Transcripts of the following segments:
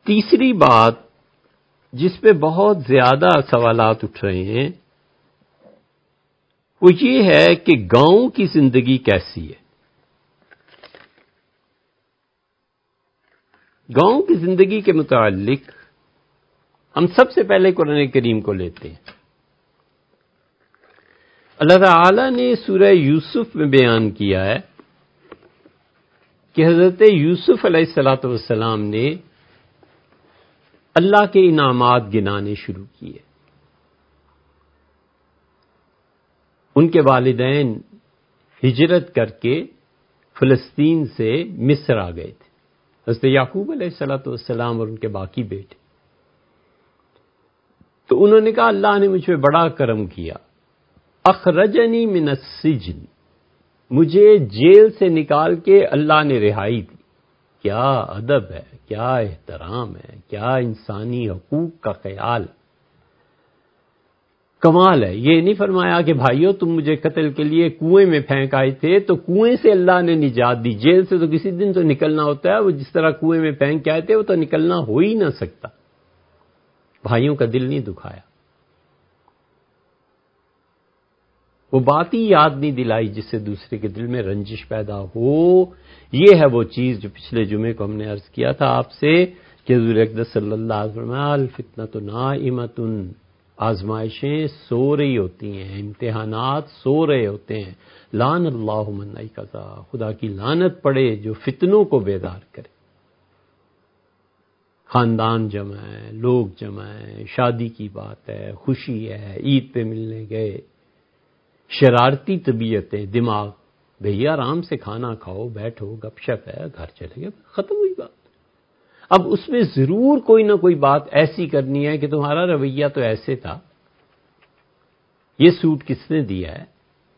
تیسری بات جس پہ بہت زیادہ سوالات اٹھ رہے ہیں وہ یہ ہے کہ گاؤں کی زندگی کیسی ہے. گاؤں کی زندگی کے متعلق ہم سب سے پہلے قرآن کریم کو لیتے ہیں. اللہ تعالی نے سورہ یوسف میں بیان کیا ہے کہ حضرت یوسف علیہ الصلوۃ والسلام نے اللہ کے انعامات گنانے شروع کیے. ان کے والدین ہجرت کر کے فلسطین سے مصر آ گئے تھے. حضرت یعقوب علیہ الصلوۃ والسلام اور ان کے باقی بیٹے. تو انہوں نے کہا اللہ نے مجھ پہ بڑا کرم کیا. اخرجنی من السجن، مجھے جیل سے نکال کے اللہ نے رہائی دی. کیا ادب ہے، کیا احترام ہے، کیا انسانی حقوق کا خیال، کمال ہے. یہ نہیں فرمایا کہ بھائیو تم مجھے قتل کے لیے کنویں میں پھینک آئے تھے تو کنویں سے اللہ نے نجات دی. جیل سے تو کسی دن تو نکلنا ہوتا ہے، وہ جس طرح کنویں میں پھینک کے آئے تھے وہ تو نکلنا ہو ہی نہ سکتا. بھائیوں کا دل نہیں دکھایا، وہ بات ہی یاد نہیں دلائی جس سے دوسرے کے دل میں رنجش پیدا ہو. یہ ہے وہ چیز جو پچھلے جمعے کو ہم نے عرض کیا تھا آپ سے کہ حضور اقدس صلی اللہ علیہ وسلم الفتنۃ نائمۃ، آزمائشیں سو رہی ہوتی ہیں، امتحانات سو رہے ہوتے ہیں. لعن اللہ من ایقظ، خدا کی لعنت پڑے جو فتنوں کو بیدار کرے. خاندان جمع ہے، لوگ جمع ہیں، شادی کی بات ہے، خوشی ہے، عید پہ ملنے گئے، شرارتی طبیعتیں، دماغ بھیا آرام سے کھانا کھاؤ، بیٹھو، گپ شپ ہے، گھر چلے گئے، ختم ہوئی بات. اب اس میں ضرور کوئی نہ کوئی بات ایسی کرنی ہے کہ تمہارا رویہ تو ایسے تھا، یہ سوٹ کس نے دیا ہے؟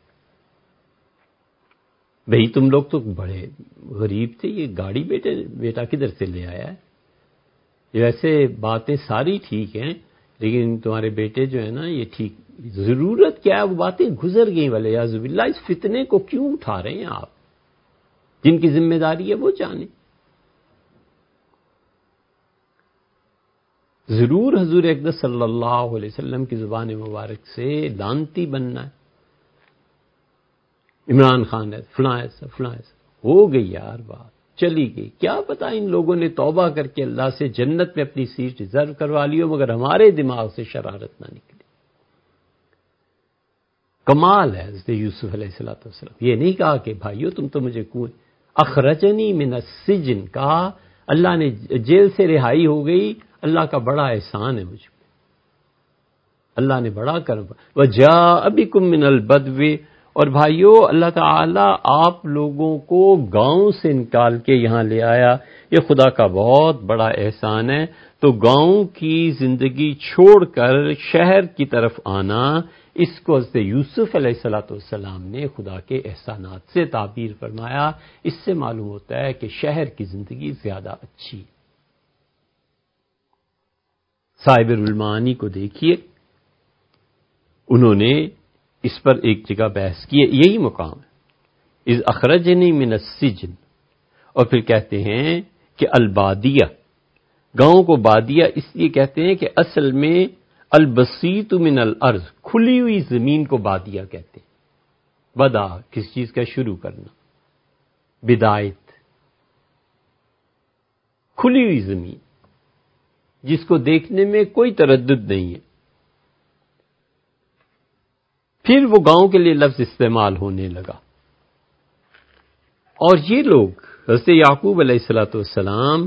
بھئی تم لوگ تو بڑے غریب تھے، یہ گاڑی بیٹا کدھر سے لے آیا ہے؟ ویسے باتیں ساری ٹھیک ہیں لیکن تمہارے بیٹے جو ہے نا یہ ٹھیک، ضرورت کیا ہے؟ وہ باتیں گزر گئیں. والیاذ باللہ اس فتنے کو کیوں اٹھا رہے ہیں آپ؟ جن کی ذمہ داری ہے وہ جانیں. ضرور حضور اقدس صلی اللہ علیہ وسلم کی زبان مبارک سے لعنتی بننا ہے. عمران خان ہے، فلاں ایسا فلاں ایسا. ہو گئی یار بات، چلی گئی. کیا پتا ان لوگوں نے توبہ کر کے اللہ سے جنت میں اپنی سیٹ ریزرو کروا لی ہو، مگر ہمارے دماغ سے شرارت نہ نکلی. کمال ہے حضرت یوسف علیہ السلام. یہ نہیں کہا کہ بھائیو تم تو مجھے اخرجنی من السجن، کہا اللہ نے جیل سے رہائی ہو گئی. اللہ کا بڑا احسان ہے مجھ پہ، اللہ نے بڑا کرم. وجاء بکم من البدو، اور بھائیو اللہ تعالیٰ آپ لوگوں کو گاؤں سے نکال کے یہاں لے آیا. یہ خدا کا بہت بڑا احسان ہے. تو گاؤں کی زندگی چھوڑ کر شہر کی طرف آنا، اس کو حضرت یوسف علیہ الصلوۃ والسلام نے خدا کے احسانات سے تعبیر فرمایا. اس سے معلوم ہوتا ہے کہ شہر کی زندگی زیادہ اچھی ہے. صاحب المعانی کو دیکھیے، انہوں نے اس پر ایک جگہ بحث کی ہے. یہی مقام ہے اذ اخرجنی من السجن، اور پھر کہتے ہیں کہ البادیہ، گاؤں کو بادیہ اس لیے کہتے ہیں کہ اصل میں البسیط من الارض، کھلی ہوئی زمین کو بادیہ کہتے ہیں. بدا کسی چیز کا شروع کرنا، بدایت، کھلی ہوئی زمین جس کو دیکھنے میں کوئی تردد نہیں ہے. پھر وہ گاؤں کے لیے لفظ استعمال ہونے لگا. اور یہ لوگ حضرت یعقوب علیہ الصلوۃ والسلام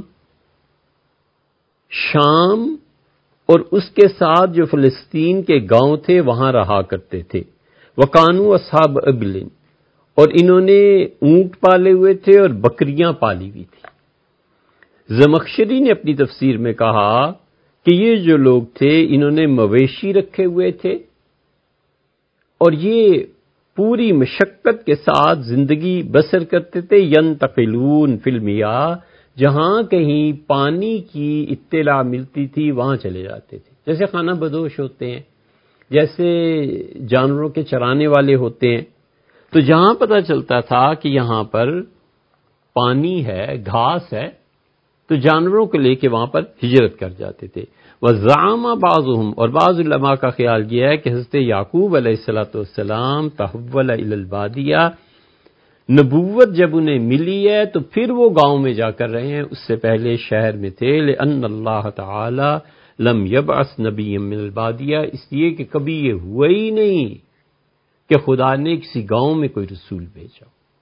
شام اور اس کے ساتھ جو فلسطین کے گاؤں تھے وہاں رہا کرتے تھے. وَقَانُوا أَصْحَابَ عِجْلٍ، اور انہوں نے اونٹ پالے ہوئے تھے اور بکریاں پالی ہوئی تھی. زمخشری نے اپنی تفسیر میں کہا کہ یہ جو لوگ تھے انہوں نے مویشی رکھے ہوئے تھے اور یہ پوری مشقت کے ساتھ زندگی بسر کرتے تھے. يَنْتَقِلُونَ فِي الْمِيَاهِ، جہاں کہیں پانی کی اطلاع ملتی تھی وہاں چلے جاتے تھے. جیسے خانہ بدوش ہوتے ہیں، جیسے جانوروں کے چرانے والے ہوتے ہیں. تو جہاں پتہ چلتا تھا کہ یہاں پر پانی ہے، گھاس ہے، تو جانوروں کو لے کے وہاں پر ہجرت کر جاتے تھے. وزعم بعضهم، اور بعض علماء کا خیال یہ ہے کہ حضرت یعقوب علیہ السلام تحول الی البادیہ، نبوت جب انہیں ملی ہے تو پھر وہ گاؤں میں جا کر رہے ہیں، اس سے پہلے شہر میں تھے. لأن اللہ تعالی لم یبعث نبی من البادیہ، اس لیے کہ کبھی یہ ہوا ہی نہیں کہ خدا نے کسی گاؤں میں کوئی رسول بھیجا.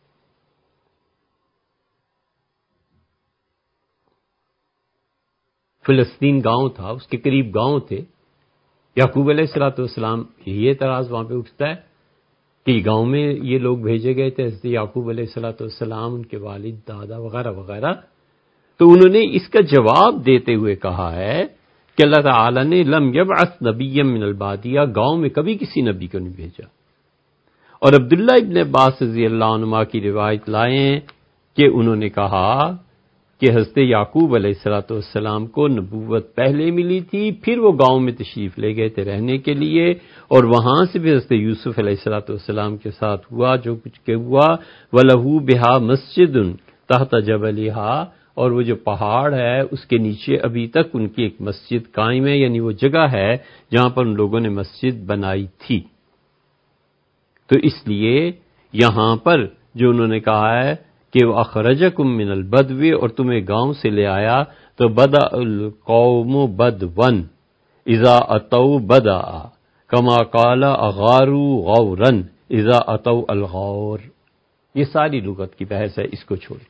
فلسطین گاؤں تھا، اس کے قریب گاؤں تھے. یعقوب علیہ السلام یہ اعتراض وہاں پہ اٹھتا ہے کہ گاؤں میں یہ لوگ بھیجے گئے تھے، حضرت یعقوب علیہ السلام، ان کے والد، دادا وغیرہ وغیرہ. تو انہوں نے اس کا جواب دیتے ہوئے کہا ہے کہ اللہ تعالی نے لم یبعث نبی من البادیہ، گاؤں میں کبھی کسی نبی کو نہیں بھیجا. اور عبداللہ ابن عباس رضی اللہ عنہما کی روایت لائیں کہ انہوں نے کہا کہ حضرت یعقوب علیہ السلام کو نبوت پہلے ملی تھی، پھر وہ گاؤں میں تشریف لے گئے تھے رہنے کے لیے، اور وہاں سے بھی حضرت یوسف علیہ السلام کے ساتھ ہوا جو کچھ کہ ہوا. وَلَهُ بِهَا مَسْجِدٌ تَحْتَ جَبَلِهَا، اور وہ جو پہاڑ ہے اس کے نیچے ابھی تک ان کی ایک مسجد قائم ہے، یعنی وہ جگہ ہے جہاں پر ان لوگوں نے مسجد بنائی تھی. تو اس لیے یہاں پر جو انہوں نے کہا ہے کہ وہ اخرجکم من البدو، اور تمہیں گاؤں سے لے آیا، تو بدا القوم بدون اذا اتوا بدا کما قال اغاروا غورا اذا اتوا الغور. یہ ساری لغت کی بحث ہے، اس کو چھوڑیں.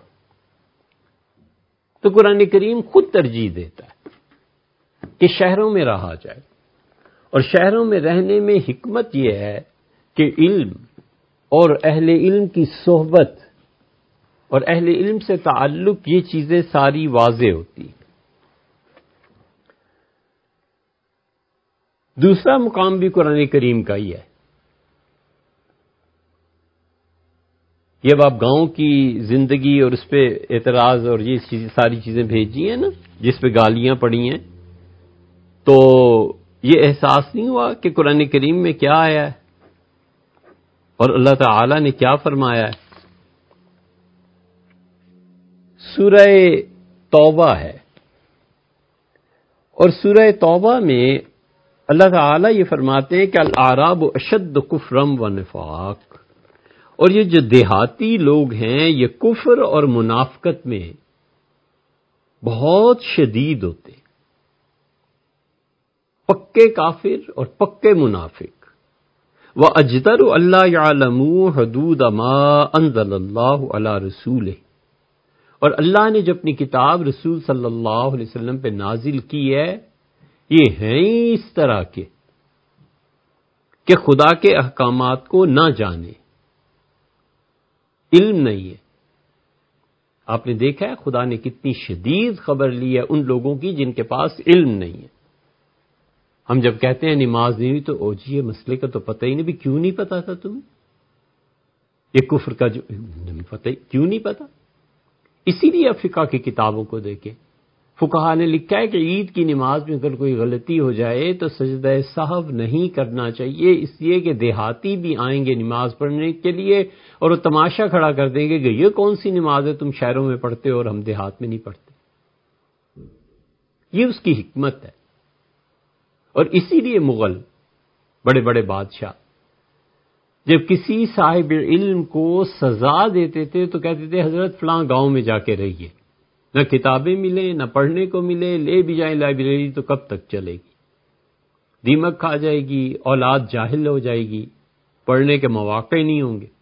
تو قرآن کریم خود ترجیح دیتا ہے کہ شہروں میں رہا جائے، اور شہروں میں رہنے میں حکمت یہ ہے کہ علم اور اہل علم کی صحبت اور اہل علم سے تعلق، یہ چیزیں ساری واضح ہوتی. دوسرا مقام بھی قرآن کریم کا ہی ہے. یہ آپ گاؤں کی زندگی اور اس پہ اعتراض اور یہ ساری چیزیں بھیجی ہیں نا، جس پہ گالیاں پڑی ہیں، تو یہ احساس نہیں ہوا کہ قرآن کریم میں کیا آیا ہے اور اللہ تعالی نے کیا فرمایا ہے. سورہ توبہ ہے، اور سورہ توبہ میں اللہ تعالی یہ فرماتے ہیں کہ الاعراب اشد کفرا و نفاق، اور یہ جو دیہاتی لوگ ہیں یہ کفر اور منافقت میں بہت شدید ہوتے، پکے کافر اور پکے منافق. وَأَجْدَرُ أَلَّا يَعْلَمُوا حُدُودَ مَا أَنزَلَ اللَّهُ عَلَى رَسُولِهِ، اور اللہ نے جو اپنی کتاب رسول صلی اللہ علیہ وسلم پہ نازل کی ہے، یہ ہیں ہی اس طرح کے کہ خدا کے احکامات کو نہ جانے، علم نہیں ہے. آپ نے دیکھا ہے خدا نے کتنی شدید خبر لی ہے ان لوگوں کی جن کے پاس علم نہیں ہے. ہم جب کہتے ہیں نماز نہیں ہوئی تو او جی یہ مسئلے کا تو پتہ ہی نہیں، بھی کیوں نہیں پتا تھا تمہیں؟ یہ کفر کا جو پتہ ہی کیوں نہیں پتا؟ اسی لیے آپ فقہ کی کتابوں کو دیکھیں، فقہا نے لکھا ہے کہ عید کی نماز میں اگر کوئی غلطی ہو جائے تو سجدہ سہو نہیں کرنا چاہیے، اس لیے کہ دیہاتی بھی آئیں گے نماز پڑھنے کے لیے اور وہ تماشا کھڑا کر دیں گے کہ یہ کون سی نماز ہے تم شہروں میں پڑھتے ہو اور ہم دیہات میں نہیں پڑھتے. یہ اس کی حکمت ہے. اور اسی لیے مغل بڑے بڑے بادشاہ جب کسی صاحب علم کو سزا دیتے تھے تو کہتے تھے حضرت فلاں گاؤں میں جا کے رہیے، نہ کتابیں ملیں نہ پڑھنے کو ملے، لے بھی جائیں لائبریری تو کب تک چلے گی، دیمک کھا جائے گی، اولاد جاہل ہو جائے گی، پڑھنے کے مواقع نہیں ہوں گے.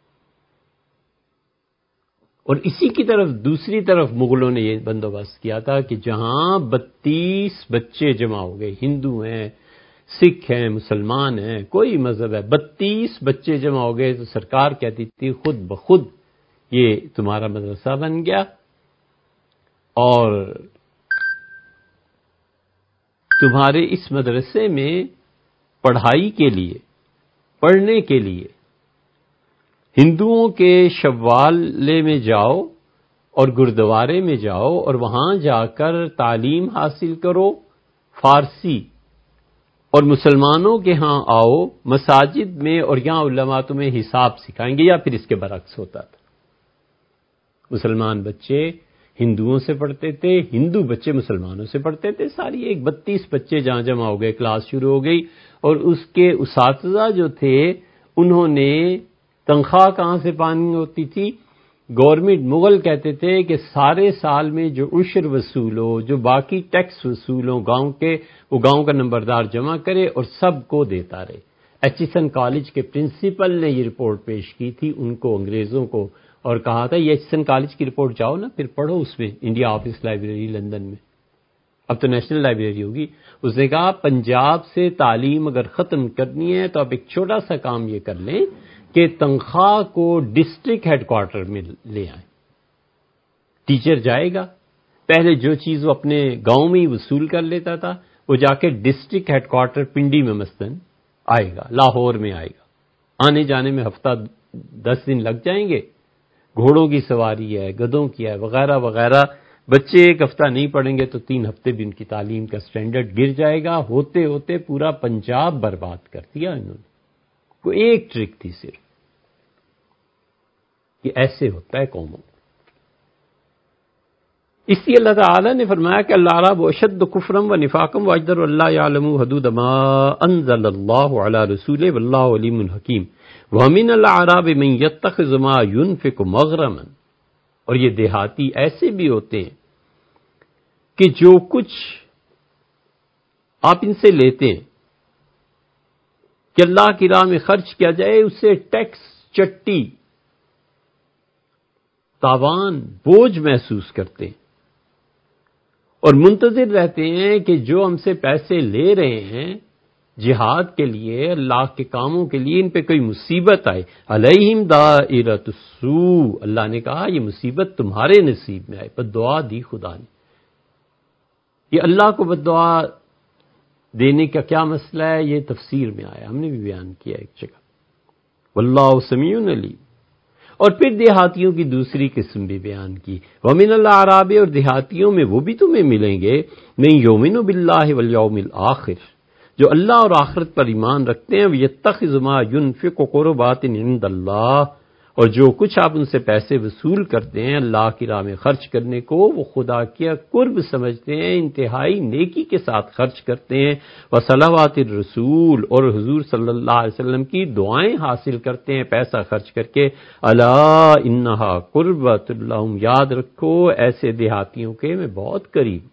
اور اسی کی طرف دوسری طرف مغلوں نے یہ بندوبست کیا تھا کہ جہاں 32 بچے جمع ہو گئے، ہندو ہیں، سکھ ہیں، مسلمان ہیں، کوئی مذہب ہے، 32 بچے جمع ہو گئے تو سرکار کہتی تھی خود بخود یہ تمہارا مدرسہ بن گیا اور تمہارے اس مدرسے میں پڑھائی کے لیے، پڑھنے کے لیے ہندوؤں کے شوالے میں جاؤ اور گردوارے میں جاؤ اور وہاں جا کر تعلیم حاصل کرو فارسی، اور مسلمانوں کے ہاں آؤ مساجد میں اور یہاں علماء تمہیں حساب سکھائیں گے. یا پھر اس کے برعکس ہوتا تھا، مسلمان بچے ہندوؤں سے پڑھتے تھے، ہندو بچے مسلمانوں سے پڑھتے تھے، ساری ایک 32 بچے جہاں جمع ہو گئے، کلاس شروع ہو گئی، اور اس کے اساتذہ جو تھے انہوں نے تنخواہ کہاں سے پانی ہوتی تھی؟ گورنمنٹ مغل کہتے تھے کہ سارے سال میں جو عشر وصول ہو، جو باقی ٹیکس وصول ہو گاؤں کے، وہ گاؤں کا نمبردار جمع کرے اور سب کو دیتا رہے۔ ایچسن کالج کے پرنسپل نے یہ رپورٹ پیش کی تھی ان کو، انگریزوں کو، اور کہا تھا یہ ایچسن کالج کی رپورٹ جاؤ نا پھر پڑھو اس میں، انڈیا آفس لائبریری لندن میں، اب تو نیشنل لائبریری ہوگی۔ اس نے کہا پنجاب سے تعلیم اگر ختم کرنی ہے تو آپ ایک چھوٹا سا کام یہ کر لیں کہ تنخواہ کو ڈسٹرکٹ ہیڈ کوارٹر میں لے آئیں۔ ٹیچر جائے گا، پہلے جو چیز وہ اپنے گاؤں میں ہی وصول کر لیتا تھا وہ جا کے ڈسٹرکٹ ہیڈ کوارٹر پنڈی میں مثلاً آئے گا، لاہور میں آئے گا، آنے جانے میں ہفتہ 10 دن لگ جائیں گے، گھوڑوں کی سواری ہے، گدھوں کی ہے، وغیرہ وغیرہ، بچے ایک ہفتہ نہیں پڑھیں گے تو 3 ہفتے بھی ان کی تعلیم کا سٹینڈرڈ گر جائے گا، ہوتے ہوتے پورا پنجاب برباد کر دیا انہوں نے۔ کوئی ایک ٹرک تھی صرف، کہ ایسے ہوتا ہے قوموں۔ اس لیے اللہ تعالی نے فرمایا کہ الاعراب اشد کفرا و نفاقا واجدر اللہ یعلم حدود ما انزل اللہ علی رسولہ واللہ علیم حکیم ومن الاعراب من یتخذ ما ينفق مغرما، اور یہ دیہاتی ایسے بھی ہوتے ہیں کہ جو کچھ آپ ان سے لیتے ہیں کہ اللہ کی راہ میں خرچ کیا جائے، اس سے ٹیکس، چٹی، تاوان، بوجھ محسوس کرتے ہیں، اور منتظر رہتے ہیں کہ جو ہم سے پیسے لے رہے ہیں جہاد کے لیے، اللہ کے کاموں کے لیے، ان پہ کوئی مصیبت آئے۔ علیہم دائرۃ السوء، اللہ نے کہا یہ مصیبت تمہارے نصیب میں آئے۔ بد دعا دی خدا نے۔ یہ اللہ کو بد دعا دینے کا کیا مسئلہ ہے، یہ تفسیر میں آیا، ہم نے بھی بیان کیا ایک جگہ۔ واللہ سمیع علیم۔ اور پھر دیہاتیوں کی دوسری قسم بھی بیان کی، وَمِنَ الْأَعْرَابِ، اور دیہاتیوں میں وہ بھی تمہیں ملیں گے، مَن یُؤْمِنُ بِاللَّهِ وَالْیَوْمِ الْآخِرِ، جو اللہ اور آخرت پر ایمان رکھتے ہیں، وَيَتَّخِذُ مَا يُنْفِقُ قُرُبَاتٍ عِندَ اللَّهِ، اور جو کچھ آپ ان سے پیسے وصول کرتے ہیں اللہ کی راہ میں خرچ کرنے کو، وہ خدا کیا قرب سمجھتے ہیں، انتہائی نیکی کے ساتھ خرچ کرتے ہیں، وصلوات الرسول، اور حضور صلی اللہ علیہ وسلم کی دعائیں حاصل کرتے ہیں پیسہ خرچ کر کے۔ الا انہا قربۃ لہم، یاد رکھو ایسے دیہاتیوں کے میں بہت قریب۔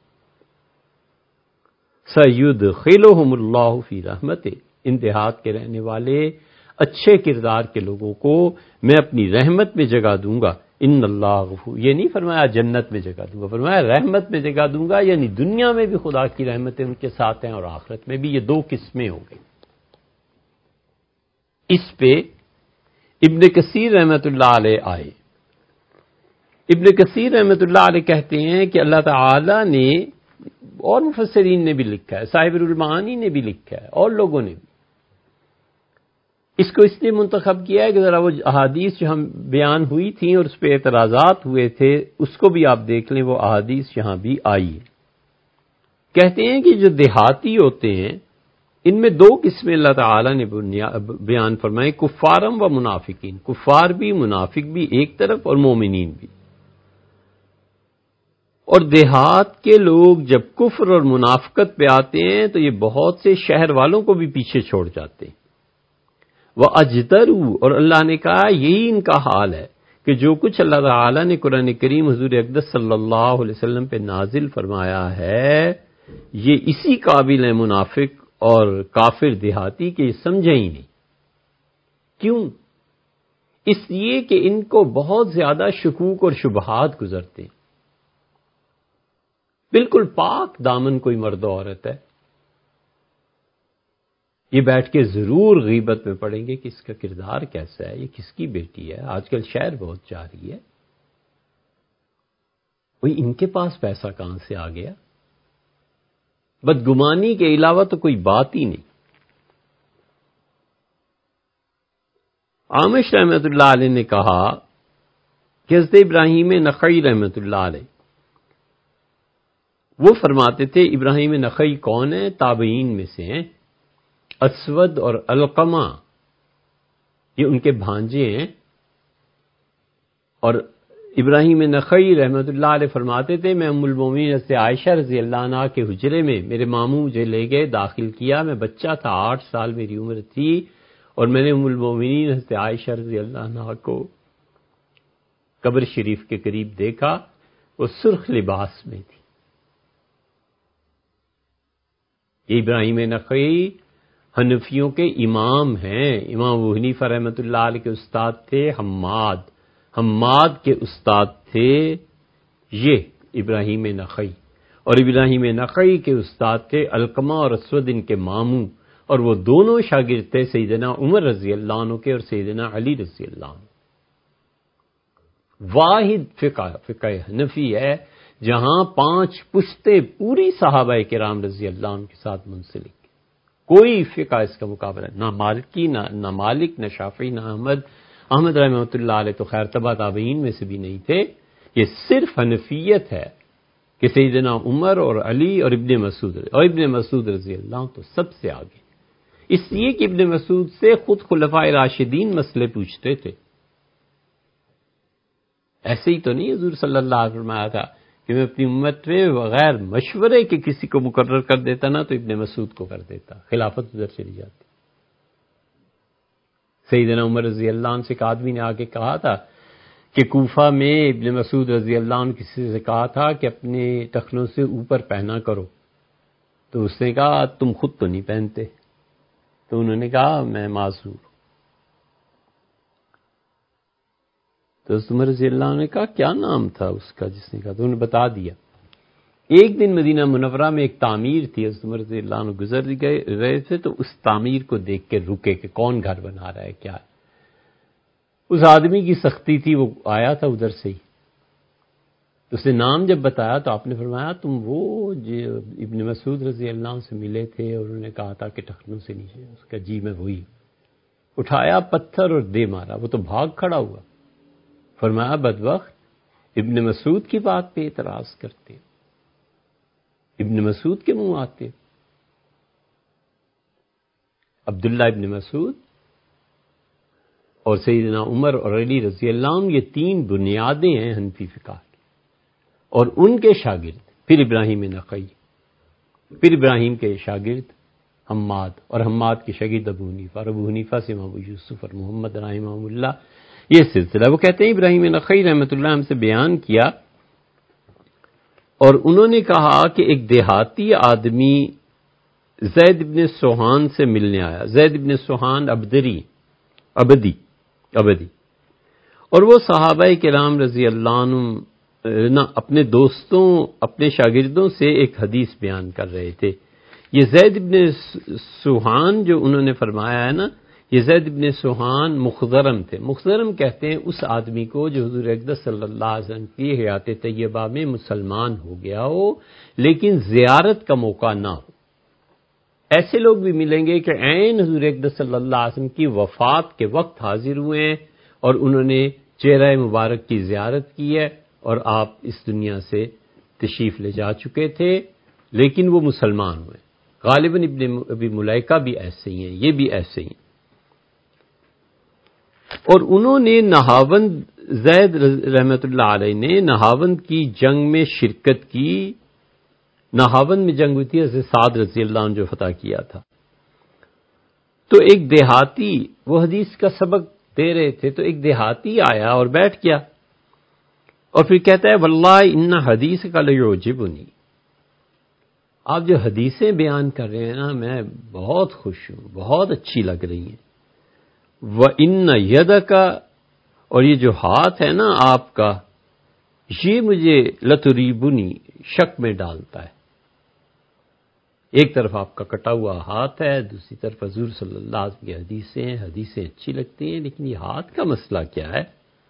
سیدخلہم اللہ فی رحمتہ، ان دیہات کے رہنے والے اچھے کردار کے لوگوں کو میں اپنی رحمت میں جگہ دوں گا۔ ان اللہ غفور، یہ نہیں فرمایا جنت میں جگہ دوں گا، فرمایا رحمت میں جگہ دوں گا، یعنی دنیا میں بھی خدا کی رحمتیں ان کے ساتھ ہیں اور آخرت میں بھی۔ یہ 2 قسمیں ہو گئی۔ اس پہ ابن کثیر رحمۃ اللہ علیہ آئے۔ ابن کثیر رحمۃ اللہ علیہ کہتے ہیں کہ اللہ تعالی نے، اور مفسرین نے بھی لکھا ہے، صاحب المعانی نے بھی لکھا ہے، اور لوگوں نے بھی اس کو اس لیے منتخب کیا ہے کہ ذرا وہ احادیث جو ہم بیان ہوئی تھیں اور اس پہ اعتراضات ہوئے تھے، اس کو بھی آپ دیکھ لیں، وہ احادیث یہاں بھی آئی ہے۔ کہتے ہیں کہ جو دیہاتی ہوتے ہیں ان میں 2 قسمیں اللہ تعالی نے بیان فرمائے، کفارم و منافقین، کفار بھی، منافق بھی ایک طرف، اور مومنین بھی۔ اور دیہات کے لوگ جب کفر اور منافقت پہ آتے ہیں تو یہ بہت سے شہر والوں کو بھی پیچھے چھوڑ جاتے ہیں۔ وَأَجْدَرُوا، اور اللہ نے کہا یہی ان کا حال ہے کہ جو کچھ اللہ تعالی نے قرآن کریم حضور اقدس صلی اللہ علیہ وسلم پہ نازل فرمایا ہے، یہ اسی قابل ہے منافق اور کافر دیہاتی کہ یہ سمجھے ہی نہیں۔ کیوں؟ اس لیے کہ ان کو بہت زیادہ شکوک اور شبہات گزرتے ہیں۔ بالکل پاک دامن کوئی مرد و عورت ہے، یہ بیٹھ کے ضرور غیبت میں پڑیں گے کہ اس کا کردار کیسا ہے، یہ کس کی بیٹی ہے، آج کل شہر بہت جا رہی ہے، وہی ان کے پاس پیسہ کہاں سے آ گیا۔ بدگمانی کے علاوہ تو کوئی بات ہی نہیں۔ عامش رحمۃ اللہ علیہ نے کہا کہ حضرت ابراہیم نخعی رحمۃ اللہ علیہ وہ فرماتے تھے، ابراہیم نخعی کون ہے؟ تابعین میں سے ہیں، اسود اور علقمہ یہ ان کے بھانجے ہیں، اور ابراہیم نخعی رحمۃ اللہ علیہ فرماتے تھے میں ام المومنین حضرت عائشہ رضی اللہ عنہا کے حجرے میں میرے ماموں مجھے لے گئے، داخل کیا، میں بچہ تھا، 8 سال میری عمر تھی، اور میں نے ام المومنین حضرت عائشہ رضی اللہ عنہا کو قبر شریف کے قریب دیکھا، وہ سرخ لباس میں تھی۔ یہ ابراہیم نخعی حنفیوں کے امام ہیں، امام ابو حنیفہ رحمۃ اللہ علیہ کے استاد تھے حماد کے استاد تھے یہ ابراہیم نخعی، اور ابراہیم نخعی کے استاد تھے علقمہ اور اسود ان کے ماموں، اور وہ دونوں شاگرد تھے سیدنا عمر رضی اللہ عنہ کے اور سیدنا علی رضی اللہ عنہ۔ واحد فقہ حنفی ہے جہاں 5 پشتے پوری صحابہ کرام رضی اللہ عنہ کے ساتھ منسلک، کوئی فقہ اس کا مقابلہ، نہ مالکی، نہ مالک، نہ شافعی، نہ احمد رحمۃ اللہ علیہ تو خیر تبع تابعین میں سے بھی نہیں تھے۔ یہ صرف حنفیت ہے کہ سیدنا عمر اور علی اور ابن مسعود رضی اللہ عنہ تو سب سے آگے، اس لیے کہ ابن مسعود سے خود خلفائے راشدین مسئلے پوچھتے تھے۔ ایسے ہی تو نہیں حضور صلی اللہ علیہ وسلم فرمایا تھا کہ میں اپنی امت میں بغیر مشورے کے کسی کو مقرر کر دیتا نا تو ابن مسعود کو کر دیتا، خلافت ادھر چلی جاتی۔ سیدنا عمر رضی اللہ عنہ سے ایک آدمی نے آ کے کہا تھا کہ کوفہ میں ابن مسعود رضی اللہ عنہ کسی سے کہا تھا کہ اپنے ٹخنوں سے اوپر پہنا کرو، تو اس نے کہا تم خود تو نہیں پہنتے، تو انہوں نے کہا میں معذور۔ تو عمر رضی اللہ عنہ نے کہا کیا نام تھا اس کا جس نے کہا، تو انہوں نے بتا دیا۔ ایک دن مدینہ منورہ میں ایک تعمیر تھی، عمر رضی اللہ عنہ گزر رہے تھے تو اس تعمیر کو دیکھ کے رکے کہ کون گھر بنا رہا ہے کیا ہے۔ اس آدمی کی سختی تھی، وہ آیا تھا ادھر سے ہی، تو اس نے نام جب بتایا تو آپ نے فرمایا تم وہ جو ابن مسعود رضی اللہ عنہ سے ملے تھے اور انہوں نے کہا تھا کہ ٹخنوں سے نیچے، اس کا جی میں وہی، اٹھایا پتھر اور دے مارا، وہ تو بھاگ کھڑا ہوا۔ فرمایا بدبخت، ابن مسعود کی بات پہ اعتراض کرتے، ابن مسعود کے منہ آتے۔ عبداللہ ابن مسعود اور سیدنا عمر اور علی رضی اللہ عنہ یہ 3 بنیادیں ہیں حنفی فقہ کی، اور ان کے شاگرد پھر ابراہیم نخعی، پھر ابراہیم کے شاگرد حماد، اور حماد کے شاگرد ابو حنیفہ، اور ابو حنیفہ سے ابو یوسف اور محمد رحمہ اللہ، یہ سلسلہ۔ وہ کہتے ہیں ابراہیم نخعی رحمۃ اللہ ہم سے بیان کیا، اور انہوں نے کہا کہ ایک دیہاتی آدمی زید بن سوحان سے ملنے آیا، زید بن سوحان عبدی، اور وہ صحابہ کرام رضی اللہ عنہ اپنے دوستوں، اپنے شاگردوں سے ایک حدیث بیان کر رہے تھے۔ یہ زید بن سوحان جو انہوں نے فرمایا ہے نا، یہ زید بن سوحان مخضرم تھے۔ مخضرم کہتے ہیں اس آدمی کو جو حضور اقدس صلی اللہ علیہ وسلم کی حیات طیبہ میں مسلمان ہو گیا ہو لیکن زیارت کا موقع نہ ہو۔ ایسے لوگ بھی ملیں گے کہ عین حضور اقدس صلی اللہ علیہ وسلم کی وفات کے وقت حاضر ہوئے ہیں اور انہوں نے چہرہ مبارک کی زیارت کی ہے اور آپ اس دنیا سے تشریف لے جا چکے تھے لیکن وہ مسلمان ہوئے۔ غالباً ابن ابی ملیکہ بھی ایسے ہی ہیں، یہ بھی ایسے ہی ہیں۔ اور انہوں نے نہاوند، زید رحمت اللہ علیہ نے نہاوند کی جنگ میں شرکت کی۔ نہاوند میں جنگ ہوئی تھی حضرت سعد رضی اللہ عنہ جو فتح کیا تھا۔ تو ایک دیہاتی، وہ حدیث کا سبق دے رہے تھے، تو ایک دیہاتی آیا اور بیٹھ گیا اور پھر کہتا ہے واللہ ان حدیث کا لیعجبنی، آپ جو حدیثیں بیان کر رہے ہیں نا میں بہت خوش ہوں، بہت اچھی لگ رہی ہیں۔ وَإِنَّ يَدَكَ، اور یہ جو ہاتھ ہے نا آپ کا، یہ مجھے لَتُرِيبُنِي، شک میں ڈالتا ہے۔ ایک طرف آپ کا کٹا ہوا ہاتھ ہے، دوسری طرف حضور صلی اللہ علیہ وسلم کی حدیثیں ہیں، حدیثیں اچھی لگتی ہیں لیکن یہ ہاتھ کا مسئلہ کیا ہے؟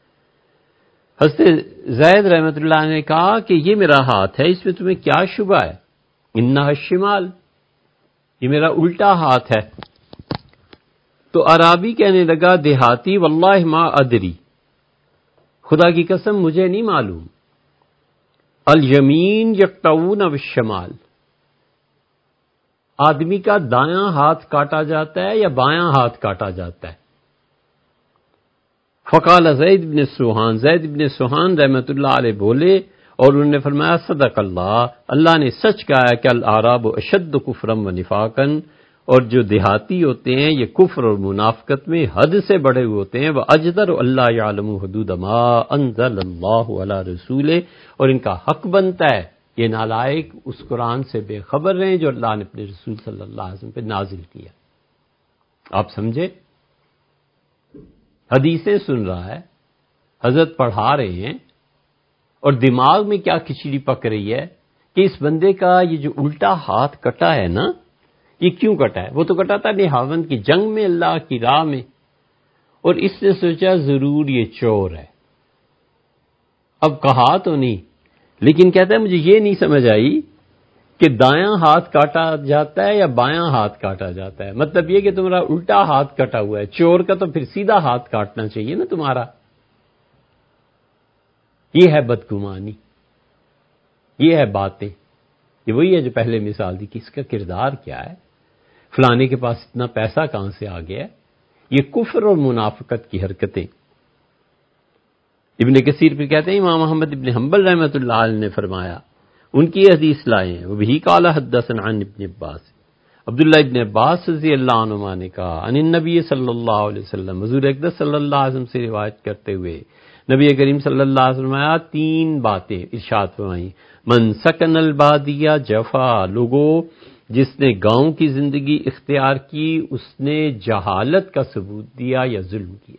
حضرت زید رحمت اللہ نے کہا کہ یہ میرا ہاتھ ہے، اس میں تمہیں کیا شبہ ہے؟ انہا الشمال، یہ میرا الٹا ہاتھ ہے۔ تو عرابی کہنے لگا دیہاتی واللہ ما ادری، خدا کی قسم مجھے نہیں معلوم، الیمین یقطعون بالشمال، آدمی کا دایاں ہاتھ کاٹا جاتا ہے یا بایاں ہاتھ کاٹا جاتا ہے؟ فقال زید بن سوحان رحمۃ اللہ علیہ بولے اور انہوں نے فرمایا صدق اللہ، اللہ نے سچ کہا ہے کہ الاعراب اشد کفرا و نفاقا، اور جو دیہاتی ہوتے ہیں یہ کفر اور منافقت میں حد سے بڑھے ہوئے ہوتے ہیں، واجدر اللہ یعلم حدود ما انزل اللہ علی رسولہ، اور ان کا حق بنتا ہے یہ نالائق اس قرآن سے بے خبر رہیں جو اللہ نے اپنے رسول صلی اللہ علیہ وسلم پہ نازل کیا۔ آپ سمجھے؟ حدیثیں سن رہا ہے، حضرت پڑھا رہے ہیں، اور دماغ میں کیا کھچڑی پک رہی ہے کہ اس بندے کا یہ جو الٹا ہاتھ کٹا ہے نا، یہ کیوں کٹا ہے؟ وہ تو کٹا تھا نہاوند کی جنگ میں اللہ کی راہ میں، اور اس نے سوچا ضرور یہ چور ہے۔ اب کہا تو نہیں، لیکن کہتا ہے مجھے یہ نہیں سمجھ آئی کہ دایاں ہاتھ کاٹا جاتا ہے یا بایاں ہاتھ کاٹا جاتا ہے۔ مطلب یہ کہ تمہارا الٹا ہاتھ کٹا ہوا ہے، چور کا تو پھر سیدھا ہاتھ کاٹنا چاہیے نا تمہارا۔ یہ ہے بدگمانی، یہ ہے باتیں، یہ وہی ہے جو پہلے مثال دی کہ اس کا کردار کیا ہے، فلانے کے پاس اتنا پیسہ کہاں سے آ گیا ہے۔ یہ کفر اور منافقت کی حرکتیں۔ ابن کثیر پہ کہتے ہیں امام محمد ابن حنبل رحمۃ اللہ علیہ نے فرمایا، ان کی حدیث لائے ہیں، وہ بھی قال حدثنا عن ابن عباس، عبداللہ ابن عباس رضی اللہ عنہما نے کہا عن النبی صلی اللہ علیہ وسلم، حضور اقدس صلی اللہ علیہ وسلم سے روایت کرتے ہوئے نبی کریم صلی اللہ علیہ وسلم آیا، تین باتیں ارشاد فرمائیں، من سکن البادیہ جفا، لوگوں جس نے گاؤں کی زندگی اختیار کی اس نے جہالت کا ثبوت دیا یا ظلم کیا۔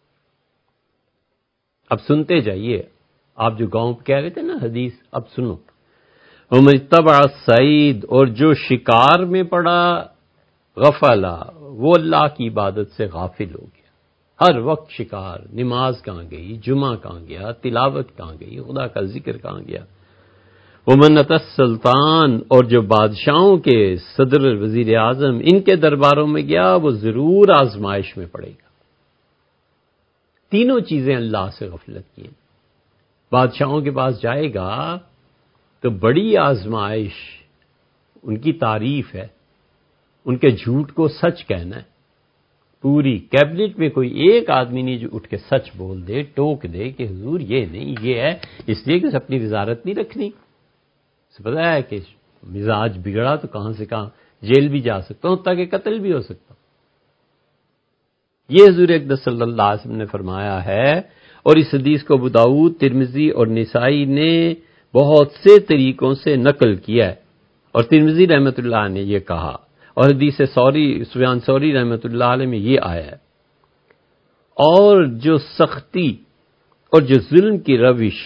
اب سنتے جائیے، آپ جو گاؤں پہ کہہ رہے تھے نا حدیث، اب سنو، ومن اتبع السعید، اور جو شکار میں پڑا، غفلا، وہ اللہ کی عبادت سے غافل ہو گیا، ہر وقت شکار، نماز کہاں گئی، جمعہ کہاں گیا، تلاوت کہاں گئی، خدا کا ذکر کہاں گیا۔ ومن اتى السلطان، اور جو بادشاہوں کے صدر، وزیر اعظم، ان کے درباروں میں گیا، وہ ضرور آزمائش میں پڑے گا۔ تینوں چیزیں اللہ سے غفلت کی ہیں۔ بادشاہوں کے پاس جائے گا تو بڑی آزمائش، ان کی تعریف ہے، ان کے جھوٹ کو سچ کہنا ہے۔ پوری کیبنٹ میں کوئی ایک آدمی نہیں جو اٹھ کے سچ بول دے، ٹوک دے کہ حضور یہ نہیں، یہ ہے، اس لیے کہ اپنی وزارت نہیں رکھنی۔ اسے پتا ہے کہ مزاج بگڑا تو کہاں سے کہاں جیل بھی جا سکتا ہوں، تاکہ قتل بھی ہو سکتا ہوں۔ یہ حضور اقدس صلی اللہ علیہ وسلم نے فرمایا ہے، اور اس حدیث کو ابو داؤد، ترمذی اور نسائی نے بہت سے طریقوں سے نقل کیا ہے، اور ترمذی رحمۃ اللہ نے یہ کہا، اور حدیث سفیان ثوری رحمۃ اللہ علیہ میں یہ آیا ہے۔ اور جو سختی اور جو ظلم کی روش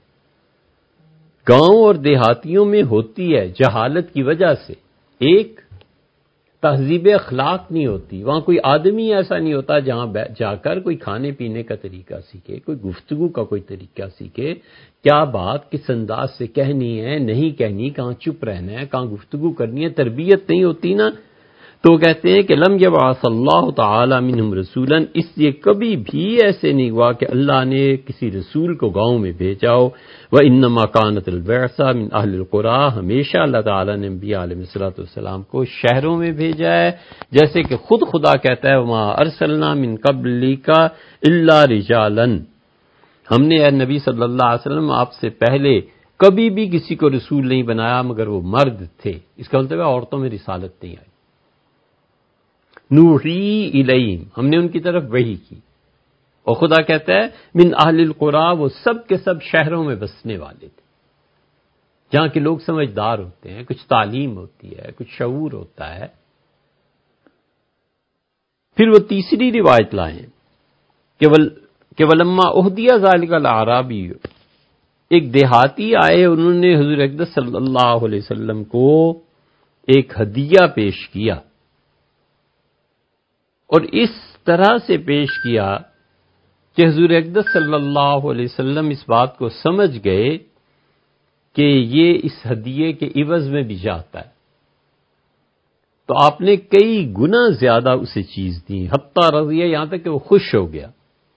گاؤں اور دیہاتیوں میں ہوتی ہے جہالت کی وجہ سے، ایک تہذیب اخلاق نہیں ہوتی، وہاں کوئی آدمی ایسا نہیں ہوتا جہاں جا کر کوئی کھانے پینے کا طریقہ سیکھے، کوئی گفتگو کا کوئی طریقہ سیکھے، کیا بات کس انداز سے کہنی ہے، نہیں کہنی، کہاں چپ رہنا ہے، کہاں گفتگو کرنی ہے، تربیت نہیں ہوتی نا۔ تو کہتے ہیں کہ لم یبعث اللہ تعالی منہم رسولا، اس لیے کبھی بھی ایسے نہیں ہوا کہ اللہ نے کسی رسول کو گاؤں میں بھیجا ہو۔ وَإِنَّمَا كَانَتِ الْبِعْثَةُ مِنْ أَهْلِ الْقُرَىٰ، ہمیشہ اللہ تعالیٰ نے انبیاء علیہ السلام کو شہروں میں بھیجا ہے، جیسے کہ خود خدا کہتا ہے وَمَا أَرْسَلْنَا مِنْ قَبْلِكَ إِلَّا رِجَالًا، ہم نے اے نبی صلی اللہ علیہ وسلم آپ سے پہلے کبھی بھی کسی کو رسول نہیں بنایا مگر وہ مرد تھے۔ اس کا مطلب ہے عورتوں میں رسالت نہیں آئی۔ نوحی الیہم، ہم نے ان کی طرف وحی کی، اور خدا کہتا ہے من اہل القریٰ، وہ سب کے سب شہروں میں بسنے والے تھے، جہاں کے لوگ سمجھدار ہوتے ہیں، کچھ تعلیم ہوتی ہے، کچھ شعور ہوتا ہے۔ پھر وہ تیسری روایت لائیں کہ ولما اہدی ذالک الاعرابی، ایک دیہاتی آئے، انہوں نے حضور اقدس صلی اللہ علیہ وسلم کو ایک ہدیہ پیش کیا، اور اس طرح سے پیش کیا کہ حضور اقدس صلی اللہ علیہ وسلم اس بات کو سمجھ گئے کہ یہ اس ہدیے کے عوض میں بھی جاتا ہے، تو آپ نے کئی گنا زیادہ اسے چیز دی، حتیٰ رضیہ، یہاں تک کہ وہ خوش ہو گیا،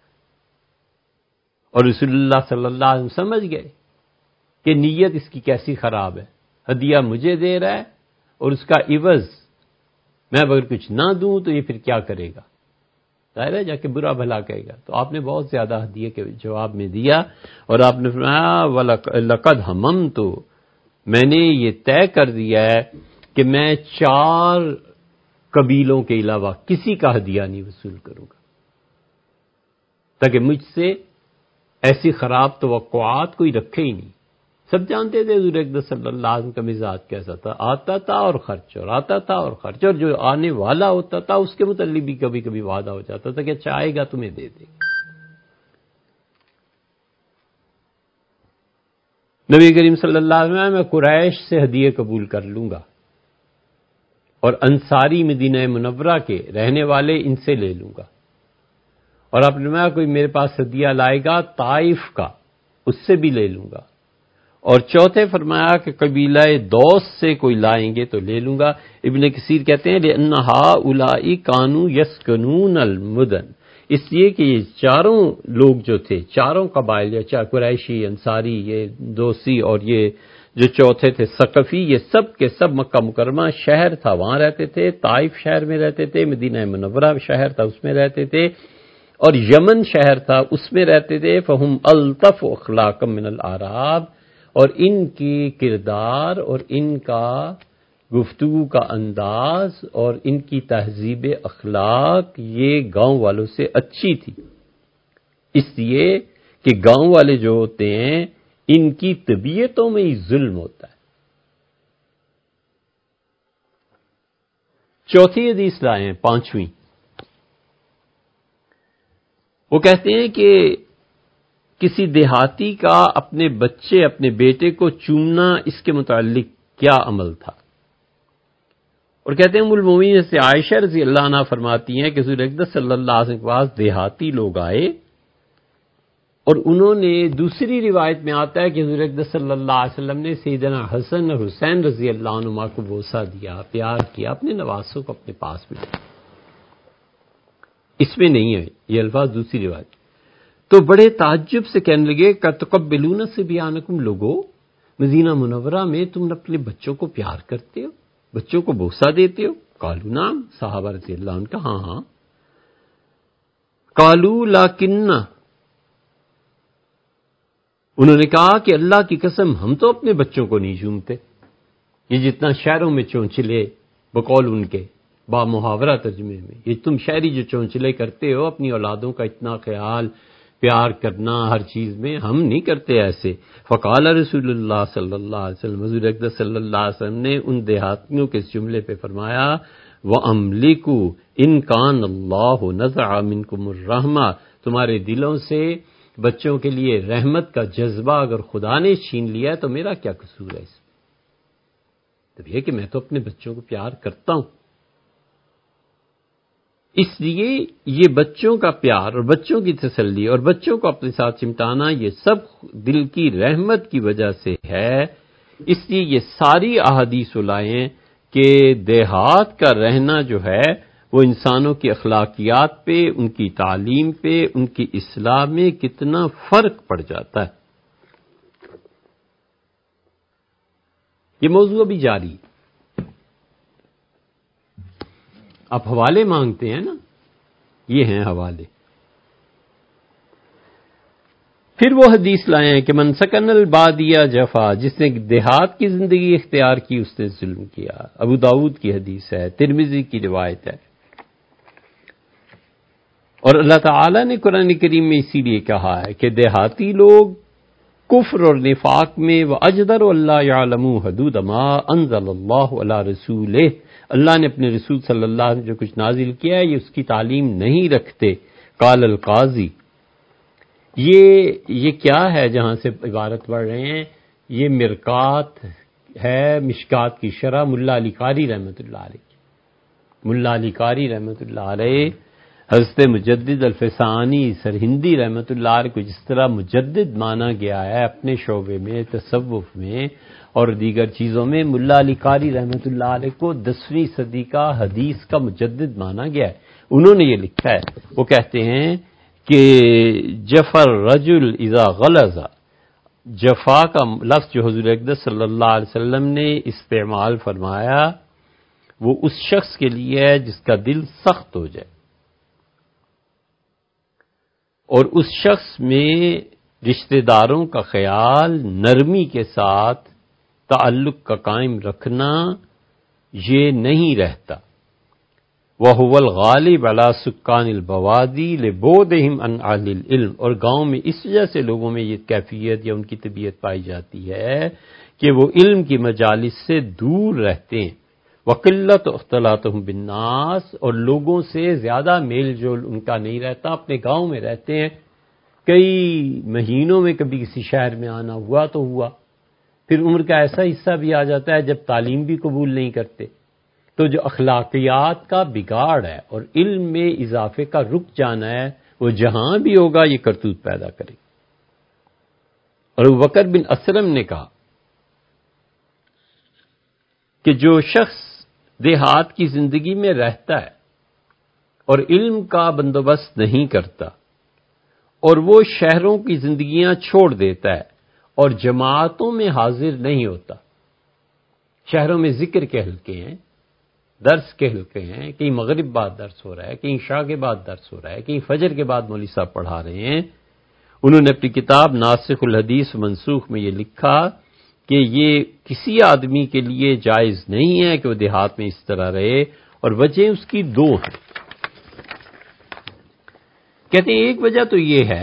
اور رسول اللہ صلی اللہ علیہ وسلم سمجھ گئے کہ نیت اس کی کیسی خراب ہے، ہدیہ مجھے دے رہا ہے اور اس کا عوض میں اگر کچھ نہ دوں تو یہ پھر کیا کرے گا۔ ظاہر ہے جا کے برا بھلا کہے گا. تو آپ نے بہت زیادہ ہدیے کے جواب میں دیا اور آپ نے فرمایا وَلَقَدْ هَمَمْتُ، میں نے یہ طے کر دیا ہے کہ میں 4 قبیلوں کے علاوہ کسی کا ہدیہ نہیں وصول کروں گا، تاکہ مجھ سے ایسی خراب توقعات کوئی رکھے ہی نہیں. سب جانتے تھے حضور اقدس صلی اللہ علیہ وسلم کا مزاج کیسا تھا، آتا تھا اور خرچ، اور آتا تھا اور خرچ، اور جو آنے والا ہوتا تھا اس کے متعلق بھی کبھی کبھی وعدہ ہو جاتا تھا کہ اچھا آئے گا تمہیں دے دے گا. نبی کریم صلی اللہ علیہ وسلم میں قریش سے ہدیے قبول کر لوں گا اور انصاری مدینہ منورہ کے رہنے والے ان سے لے لوں گا. اور آپ نے فرمایا کوئی میرے پاس ہدیہ لائے گا طائف کا، اس سے بھی لے لوں گا. اور چوتھے فرمایا کہ قبیلہ دوس سے کوئی لائیں گے تو لے لوں گا. ابن کثیر کہتے ہیں لِأَنَّ هَؤُلَاءِ كَانُوا يَسْكُنُونَ الْمُدَنَ، اس لیے کہ یہ چاروں لوگ جو تھے، چاروں قبائل، یا چاہے قریشی، انصاری، یہ دوسی اور یہ جو چوتھے تھے ثقفی، یہ سب کے سب مکہ مکرمہ شہر تھا وہاں رہتے تھے، طائف شہر میں رہتے تھے، مدینہ منورہ شہر تھا اس میں رہتے تھے، اور یمن شہر تھا اس میں رہتے تھے. فہم الطف اخلاقا من العرب، اور ان کی کردار اور ان کا گفتگو کا انداز اور ان کی تہذیب اخلاق یہ گاؤں والوں سے اچھی تھی، اس لیے کہ گاؤں والے جو ہوتے ہیں ان کی طبیعتوں میں ہی ظلم ہوتا ہے. چوتھی حدیث لائے ہیں، 5ویں. وہ کہتے ہیں کہ کسی دیہاتی کا اپنے بچے، اپنے بیٹے کو چومنا، اس کے متعلق کیا عمل تھا. اور کہتے ہیں ام المومنین سے عائشہ رضی اللہ عنہا فرماتی ہیں کہ حضور اقدس صلی اللہ علیہ وسلم کے پاس دیہاتی لوگ آئے اور انہوں نے، دوسری روایت میں آتا ہے کہ حضور اقدس صلی اللہ علیہ وسلم نے سیدنا حسن اور حسین رضی اللہ عنہما کو بوسہ دیا، پیار کیا، اپنے نواسوں کو اپنے پاس بٹھایا. اس میں نہیں ہے یہ الفاظ، دوسری روایت. تو بڑے تعجب سے کہنے لگے کہ تقبلون صبیانکم، لوگو مدینہ منورہ میں تم اپنے بچوں کو پیار کرتے ہو، بچوں کو بوسہ دیتے ہو؟ قالوا نعم، صحابہ رضی اللہ عنہ کا ہاں ہاں. قالوا لکن، انہوں نے کہا کہ اللہ کی قسم ہم تو اپنے بچوں کو نہیں چومتے. یہ جتنا شہروں میں چونچلے بقول ان کے با محاورہ ترجمے میں، یہ تم شہری جو چونچلے کرتے ہو اپنی اولادوں کا اتنا خیال پیار کرنا ہر چیز میں، ہم نہیں کرتے ایسے. فقال رسول اللہ صلی اللہ علیہ وسلم، حضور اقدس صلی اللہ علیہ وسلم نے ان دیہاتیوں کے اس جملے پہ فرمایا وَأَمْلِكُوا إِنْ كَانَ اللَّهُ نَزَعَ مِنْكُمُ الرَّحْمَةَ، تمہارے دلوں سے بچوں کے لیے رحمت کا جذبہ اگر خدا نے چھین لیا ہے تو میرا کیا قصور ہے اس میں؟ تب یہ کہ میں تو اپنے بچوں کو پیار کرتا ہوں. اس لیے یہ بچوں کا پیار اور بچوں کی تسلی اور بچوں کو اپنے ساتھ چمٹانا، یہ سب دل کی رحمت کی وجہ سے ہے. اس لیے یہ ساری احادیث لائیں کہ دیہات کا رہنا جو ہے وہ انسانوں کی اخلاقیات پہ، ان کی تعلیم پہ، ان کی اصلاح میں کتنا فرق پڑ جاتا ہے. یہ موضوع بھی جاری. آپ حوالے مانگتے ہیں نا، یہ ہیں حوالے. پھر وہ حدیث لائے ہیں کہ من سکن البادیہ جفا، جس نے دیہات کی زندگی اختیار کی اس نے ظلم کیا. ابو داؤد کی حدیث ہے، ترمذی کی روایت ہے. اور اللہ تعالیٰ نے قرآن کریم میں اسی لیے کہا ہے کہ دیہاتی لوگ کفر اور نفاق میں وَأَجْدَرُ أَلَّا يَعْلَمُوا حُدُودَ مَا أَنزَلَ اللَّهُ عَلَى رَسُولِهِ، اللہ نے اپنے رسول صلی اللہ علیہ وسلم جو کچھ نازل کیا ہے یہ اس کی تعلیم نہیں رکھتے. قال القاضی، یہ کیا ہے جہاں سے عبارت پڑھ رہے ہیں؟ یہ مرقات ہے، مشکات کی شرح ملا علی قاری رحمۃ اللہ علیہ. ملا علی قاری رحمۃ اللہ علیہ حضرت مجدد الفسانی سرہندی رحمۃ اللہ علیہ کو جس طرح مجدد مانا گیا ہے اپنے شعبے میں، تصوف میں اور دیگر چیزوں میں، ملا علی قاری رحمۃ اللہ علیہ کو 10ویں صدی کا حدیث کا مجدد مانا گیا ہے. انہوں نے یہ لکھا ہے، وہ کہتے ہیں کہ جفر رجل اذا غلظ، جفا کا لفظ جو حضور اقدس صلی اللہ علیہ وسلم نے استعمال فرمایا وہ اس شخص کے لیے ہے جس کا دل سخت ہو جائے. اور اس شخص میں رشتہ داروں کا خیال نرمی کے ساتھ تعلق کا قائم رکھنا یہ نہیں رہتا۔ وَهُوَ الْغَالِبُ عَلَى سُكَّانِ الْبَوَادِي لِبُعْدِهِمْ عَنْ أَهْلِ الْعِلْمِ، اور گاؤں میں اس وجہ سے لوگوں میں یہ کیفیت یا ان کی طبیعت پائی جاتی ہے کہ وہ علم کی مجالس سے دور رہتے ہیں۔ وَقِلَّةُ اخْتِلَاطُهُم بِالنَّاسِ، اور لوگوں سے زیادہ میل جول ان کا نہیں رہتا، اپنے گاؤں میں رہتے ہیں، کئی مہینوں میں کبھی کسی شہر میں آنا ہوا تو ہوا، پھر عمر کا ایسا حصہ بھی آ جاتا ہے جب تعلیم بھی قبول نہیں کرتے، تو جو اخلاقیات کا بگاڑ ہے اور علم میں اضافے کا رک جانا ہے، وہ جہاں بھی ہوگا یہ کرتوت پیدا کرے۔ اور ابوبکر بن اسلم نے کہا کہ جو شخص دیہات کی زندگی میں رہتا ہے اور علم کا بندوبست نہیں کرتا اور وہ شہروں کی زندگیاں چھوڑ دیتا ہے اور جماعتوں میں حاضر نہیں ہوتا، شہروں میں ذکر کے حلقے ہیں، درس کے حلقے ہیں، کہیں مغرب بعد درس ہو رہا ہے، کہیں عشاء کے بعد درس ہو رہا ہے، کہیں فجر کے بعد مولوی صاحب پڑھا رہے ہیں، انہوں نے اپنی کتاب ناسخ الحدیث منسوخ میں یہ لکھا کہ یہ کسی آدمی کے لیے جائز نہیں ہے کہ وہ دیہات میں اس طرح رہے، اور وجہ اس کی دو ہیں۔ کہتے ہیں ایک وجہ تو یہ ہے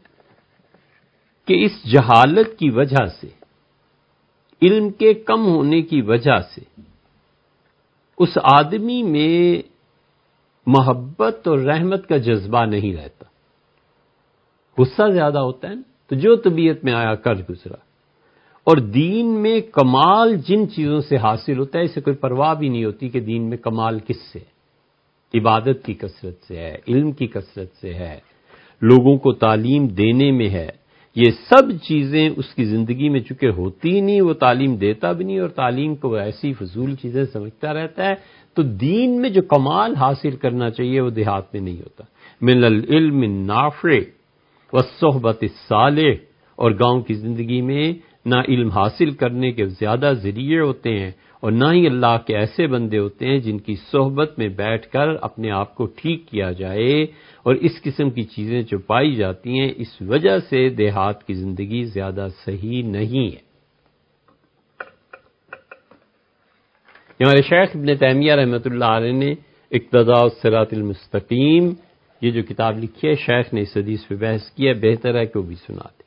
کہ اس جہالت کی وجہ سے، علم کے کم ہونے کی وجہ سے اس آدمی میں محبت اور رحمت کا جذبہ نہیں رہتا، غصہ زیادہ ہوتا ہے نا، تو جو طبیعت میں آیا کر گزرا، اور دین میں کمال جن چیزوں سے حاصل ہوتا ہے اسے کوئی پرواہ بھی نہیں ہوتی کہ دین میں کمال کس سے، عبادت کی کثرت سے ہے، علم کی کثرت سے ہے، لوگوں کو تعلیم دینے میں ہے، یہ سب چیزیں اس کی زندگی میں چونکہ ہوتی ہی نہیں، وہ تعلیم دیتا بھی نہیں، اور تعلیم کو ایسی فضول چیزیں سمجھتا رہتا ہے، تو دین میں جو کمال حاصل کرنا چاہیے وہ دیہات میں نہیں ہوتا۔ من العلم النافع والصحبت الصالح، اور گاؤں کی زندگی میں نہ علم حاصل کرنے کے زیادہ ذریعے ہوتے ہیں اور نہ ہی اللہ کے ایسے بندے ہوتے ہیں جن کی صحبت میں بیٹھ کر اپنے آپ کو ٹھیک کیا جائے، اور اس قسم کی چیزیں جو پائی جاتی ہیں اس وجہ سے دیہات کی زندگی زیادہ صحیح نہیں ہے۔ ہمارے شیخ ابن تیمیہ رحمۃ اللہ علیہ نے اقتداء الصراط المستقیم یہ جو کتاب لکھی ہے، شیخ نے اس حدیث پہ بحث کی ہے، بہتر ہے کہ وہ بھی سنا دیں۔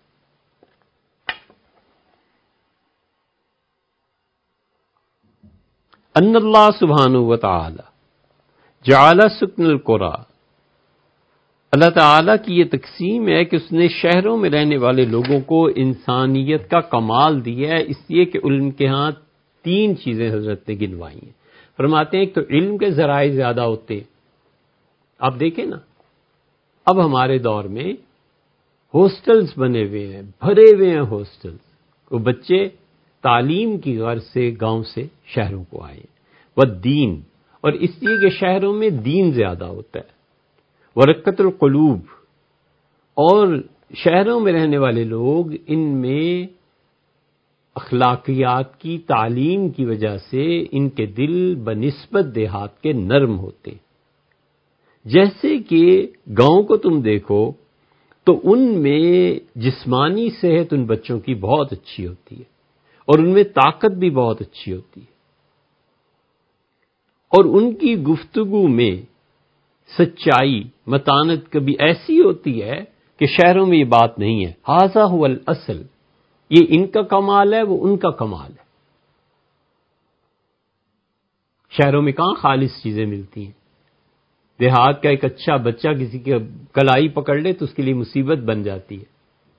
ان اللہ سبحانہ وتعالی جعل سکن القری، اللہ تعالیٰ کی یہ تقسیم ہے کہ اس نے شہروں میں رہنے والے لوگوں کو انسانیت کا کمال دیا ہے، اس لیے کہ علم کے ہاں تین چیزیں حضرت نے گنوائی ہیں۔ فرماتے ہیں ایک تو علم کے ذرائع زیادہ ہوتے ہیں، آپ دیکھیں نا اب ہمارے دور میں ہاسٹلز بنے ہوئے ہیں، بھرے ہوئے ہیں ہاسٹلز، وہ بچے تعلیم کی غرض سے گاؤں سے شہروں کو آئے ہیں، والدین، اور اس لیے کہ شہروں میں دین زیادہ ہوتا ہے، ورقت القلوب، اور شہروں میں رہنے والے لوگ ان میں اخلاقیات کی تعلیم کی وجہ سے ان کے دل بنسبت دیہات کے نرم ہوتے ہیں۔ جیسے کہ گاؤں کو تم دیکھو تو ان میں جسمانی صحت ان بچوں کی بہت اچھی ہوتی ہے اور ان میں طاقت بھی بہت اچھی ہوتی ہے، اور ان کی گفتگو میں سچائی، متانت کبھی ایسی ہوتی ہے کہ شہروں میں یہ بات نہیں ہے۔ ھذا ھو الاصل، یہ ان کا کمال ہے، وہ ان کا کمال ہے۔ شہروں میں کہاں خالص چیزیں ملتی ہیں، دیہات کا ایک اچھا بچہ کسی کی کلائی پکڑ لے تو اس کے لیے مصیبت بن جاتی ہے۔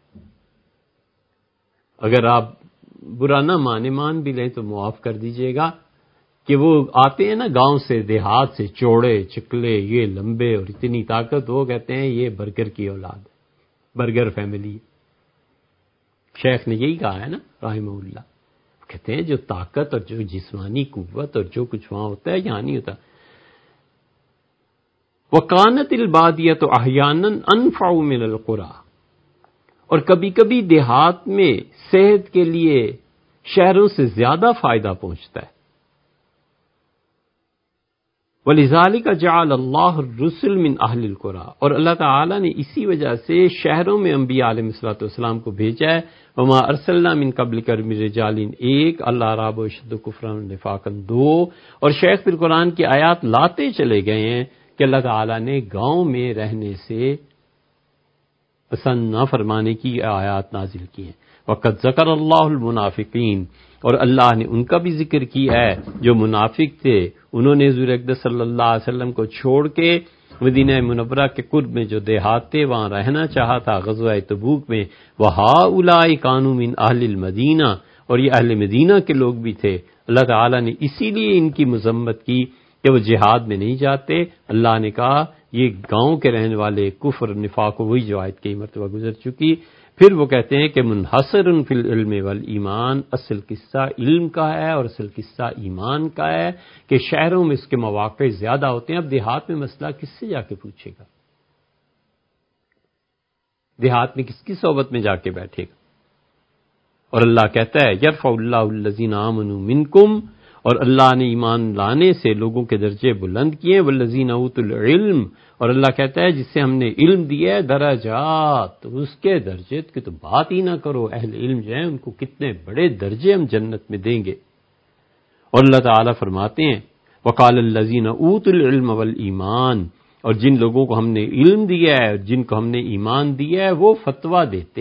اگر آپ برا نہ مان بھی لیں تو معاف کر دیجئے گا کہ وہ آتے ہیں نا گاؤں سے، دیہات سے، چوڑے چکلے، یہ لمبے اور اتنی طاقت، وہ کہتے ہیں یہ برگر کی اولاد ہے، برگر فیملی۔ شیخ نے یہی کہا ہے نا رحمہ اللہ، کہتے ہیں جو طاقت اور جو جسمانی قوت اور جو کچھ وہاں ہوتا ہے یہاں نہیں ہوتا۔ وَقَانَتِ الْبَادِيَةُ أَحْيَانًا أَنْفَعُ مِنَ الْقُرَىٰ، اور کبھی کبھی دیہات میں صحت کے لیے شہروں سے زیادہ فائدہ پہنچتا ہے۔ وَلِذَلِكَ جَعَلَ اللَّهُ الرُّسُلَ مِنْ أَهْلِ الْقُرَىٰ، اور اللہ تعالیٰ نے اسی وجہ سے شہروں میں انبیاء علیہ السلام کو بھیجا ہے. وَمَا أَرْسَلْنَا مِنْ قَبْلِكَ مِنْ رِجَالٍ 1 اللہ رَابُ وَأَشَدُّ كُفْرًا وَنِفَاقًا 2. اور شیخ پھر قرآن کی آیات لاتے چلے گئے ہیں کہ اللہ تعالیٰ نے گاؤں میں رہنے سے پسند نہ فرمانے کی آیات نازل کی ہیں. وَقَدْ ذَكَرَ اللَّهُ الْمُنَافِقِينَ، اور اللہ نے ان کا بھی ذکر کیا ہے جو منافق تھے، انہوں نے حضور اقدس صلی اللہ علیہ وسلم کو چھوڑ کے مدینہ منورہ کے قرب میں جو دیہات تھے وہاں رہنا چاہا تھا غزوہ تبوک میں. وَهَؤُلَاءِ كَانُوا مِنْ أَهْلِ الْمَدِينَةِ، اور یہ اہل مدینہ کے لوگ بھی تھے. اللہ تعالیٰ نے اسی لیے ان کی مذمت کی کہ وہ جہاد میں نہیں جاتے. اللہ نے کہا یہ گاؤں کے رہنے والے کفر نفاق، وہی جو آیت کئی مرتبہ گزر چکی. پھر وہ کہتے ہیں کہ منحصر فی العلم والایمان، اصل قصہ علم کا ہے اور اصل قصہ ایمان کا ہے کہ شہروں میں اس کے مواقع زیادہ ہوتے ہیں. اب دیہات میں مسئلہ کس سے جا کے پوچھے گا؟ دیہات میں کس کی صحبت میں جا کے بیٹھے گا؟ اور اللہ کہتا ہے یرفع اللہ الذین آمنوا منکم، اور اللہ نے ایمان لانے سے لوگوں کے درجے بلند کیے. والذین اوتوا العلم، اور اللہ کہتا ہے جس سے ہم نے علم دیا ہے درجات، اس کے درجے کی تو بات ہی نہ کرو. اہل علم جو ہیں ان کو کتنے بڑے درجے ہم جنت میں دیں گے. اور اللہ تعالیٰ فرماتے ہیں وقال الذین اوتوا العلم والایمان، اور جن لوگوں کو ہم نے علم دیا ہے اور جن کو ہم نے ایمان دیا ہے وہ فتویٰ دیتے.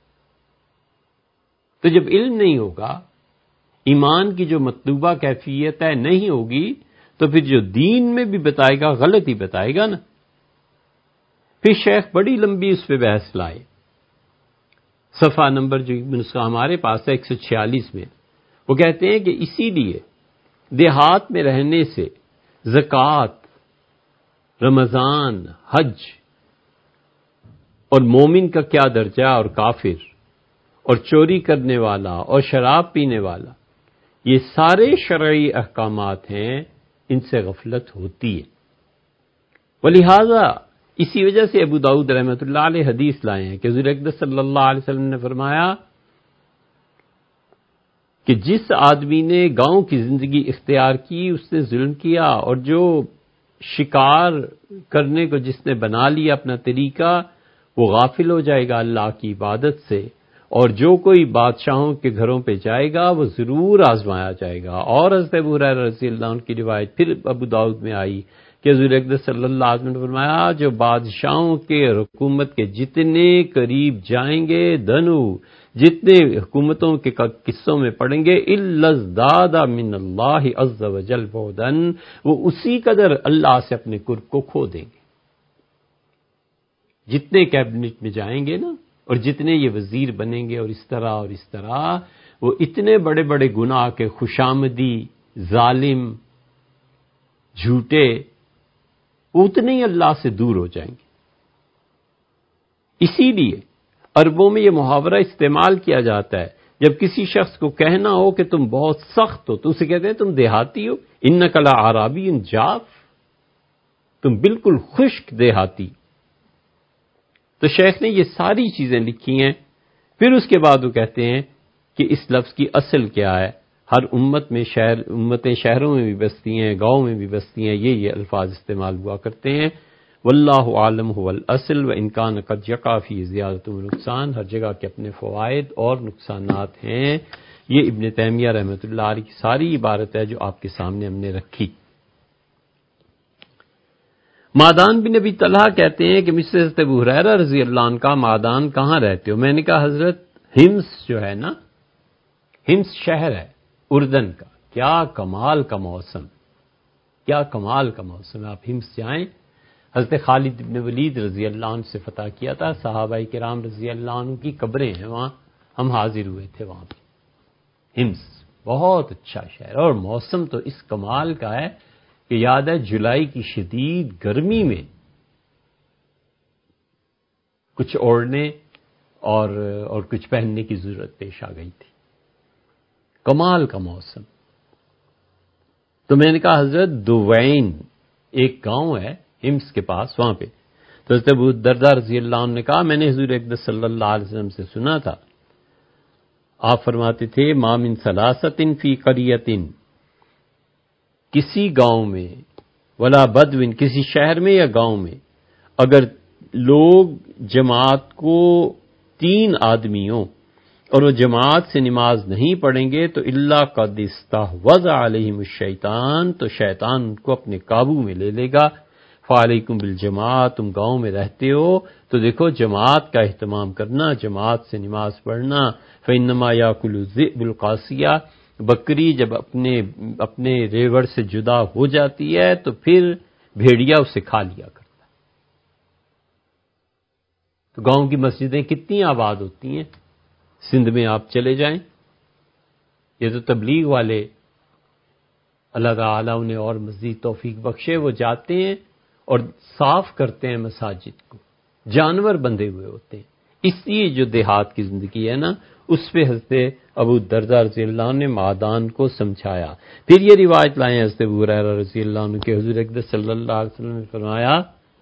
تو جب علم نہیں ہوگا، ایمان کی جو مطلوبہ کیفیت ہے نہیں ہوگی، تو پھر جو دین میں بھی بتائے گا غلط ہی بتائے گا نا. پھر شیخ بڑی لمبی اس پہ بحث لائے. صفحہ نمبر جو نسخہ ہمارے پاس ہے 146 میں وہ کہتے ہیں کہ اسی لیے دیہات میں رہنے سے زکوٰۃ، رمضان، حج اور مومن کا کیا درجہ اور کافر اور چوری کرنے والا اور شراب پینے والا، یہ سارے شرعی احکامات ہیں، ان سے غفلت ہوتی ہے. ولہذا اسی وجہ سے ابو داؤد رحمۃ اللہ علیہ حدیث لائے ہیں کہ حضور اقدس صلی اللہ علیہ وسلم نے فرمایا کہ جس آدمی نے گاؤں کی زندگی اختیار کی اس نے ظلم کیا، اور جو شکار کرنے کو جس نے بنا لیا اپنا طریقہ وہ غافل ہو جائے گا اللہ کی عبادت سے. اور جو کوئی بادشاہوں کے گھروں پہ جائے گا وہ ضرور آزمایا جائے گا. اور حضرت ابو ہریرہ رضی اللہ عنہ کی روایت پھر ابو داؤد میں آئی کہ حضور اقدس صلی اللہ علیہ وسلم نے فرمایا جو بادشاہوں کے حکومت کے جتنے قریب جائیں گے دنو، جتنے حکومتوں کے قصوں میں پڑھیں گے الا ازداد من اللہ عز وجل بعدا، وہ اسی قدر اللہ سے اپنے قرب کو کھو دیں گے. جتنے کیبنٹ میں جائیں گے نا اور جتنے یہ وزیر بنیں گے اور اس طرح وہ اتنے بڑے بڑے گناہ کے خوشامدی، ظالم، جھوٹے، اتنے ہی اللہ سے دور ہو جائیں گے. اسی لیے عربوں میں یہ محاورہ استعمال کیا جاتا ہے جب کسی شخص کو کہنا ہو کہ تم بہت سخت ہو تو اسے کہتے ہیں تم دیہاتی ہو، انک لعرابی جاف، تم بالکل خشک دیہاتی. تو شیخ نے یہ ساری چیزیں لکھی ہیں. پھر اس کے بعد وہ کہتے ہیں کہ اس لفظ کی اصل کیا ہے. ہر امتیں شہروں میں بھی بستی ہیں، گاؤں میں بھی بستی ہیں، یہ الفاظ استعمال ہوا کرتے ہیں. واللہ عالم هو الاصل وان کان قد یقع فی زیادۃ و نقصان، ہر جگہ کے اپنے فوائد اور نقصانات ہیں. یہ ابن تیمیہ رحمۃ اللہ علیہ کی ساری عبارت ہے جو آپ کے سامنے ہم نے رکھی. معدان بن ابی طلحہ کہتے ہیں کہ مجھ سے حضرت ابو ہریرہ رضی اللہ عنہ کا معدان کہاں رہتے ہو؟ میں نے کہا حضرت ہمس جو ہے نا، ہمس شہر ہے اردن کا، کیا کمال کا موسم، کیا کمال کا موسم ہے. آپ ہمس جائیں، حضرت خالد بن ولید رضی اللہ عنہ سے فتح کیا تھا، صحابہ کرام رضی اللہ عنہ کی قبریں ہیں وہاں، ہم حاضر ہوئے تھے وہاں پہ. ہمس بہت اچھا شہر، اور موسم تو اس کمال کا ہے کہ یاد ہے جولائی کی شدید گرمی میں کچھ اوڑھنے اور کچھ پہننے کی ضرورت پیش آ گئی تھی. کمال کا موسم. تو میں نے کہا حضرت دووین ایک گاؤں ہے ہمس کے پاس، وہاں پہ. تو حضرت ابو درداء رضی اللہ عنہ نے کہا میں نے حضور اقدس صلی اللہ علیہ وسلم سے سنا تھا، آپ فرماتے تھے ما من ثلاثۃ فی قریۃ، کسی گاؤں میں ولا بدوین کسی شہر میں یا گاؤں میں اگر لوگ جماعت کو 3 آدمی ہوں اور وہ جماعت سے نماز نہیں پڑھیں گے تو اللہ قد استحوذ علیہم الشیطان تو شیطان ان کو اپنے قابو میں لے لے گا. فعلیکم بالجماعت تم گاؤں میں رہتے ہو تو دیکھو جماعت کا اہتمام کرنا، جماعت سے نماز پڑھنا. فإنما یاکل الذئب القاسیہ بکری جب اپنے ریوڑ سے جدا ہو جاتی ہے تو پھر بھیڑیا اسے کھا لیا کرتا. تو گاؤں کی مسجدیں کتنی آباد ہوتی ہیں. سندھ میں آپ چلے جائیں، یہ تو تبلیغ والے اللہ تعالیٰ انہیں اور مزید توفیق بخشے، وہ جاتے ہیں اور صاف کرتے ہیں مساجد کو، جانور بندھے ہوئے ہوتے ہیں. اس لیے جو دیہات کی زندگی ہے نا، اس پہ حضرت ابو الدرداء رضی اللہ عنہ نے معدان کو سمجھایا. پھر یہ روایت لائیں حضرت ابو ہریرہ رضی اللہ عنہ کہ حضور اقدس صلی اللہ علیہ وسلم نے فرمایا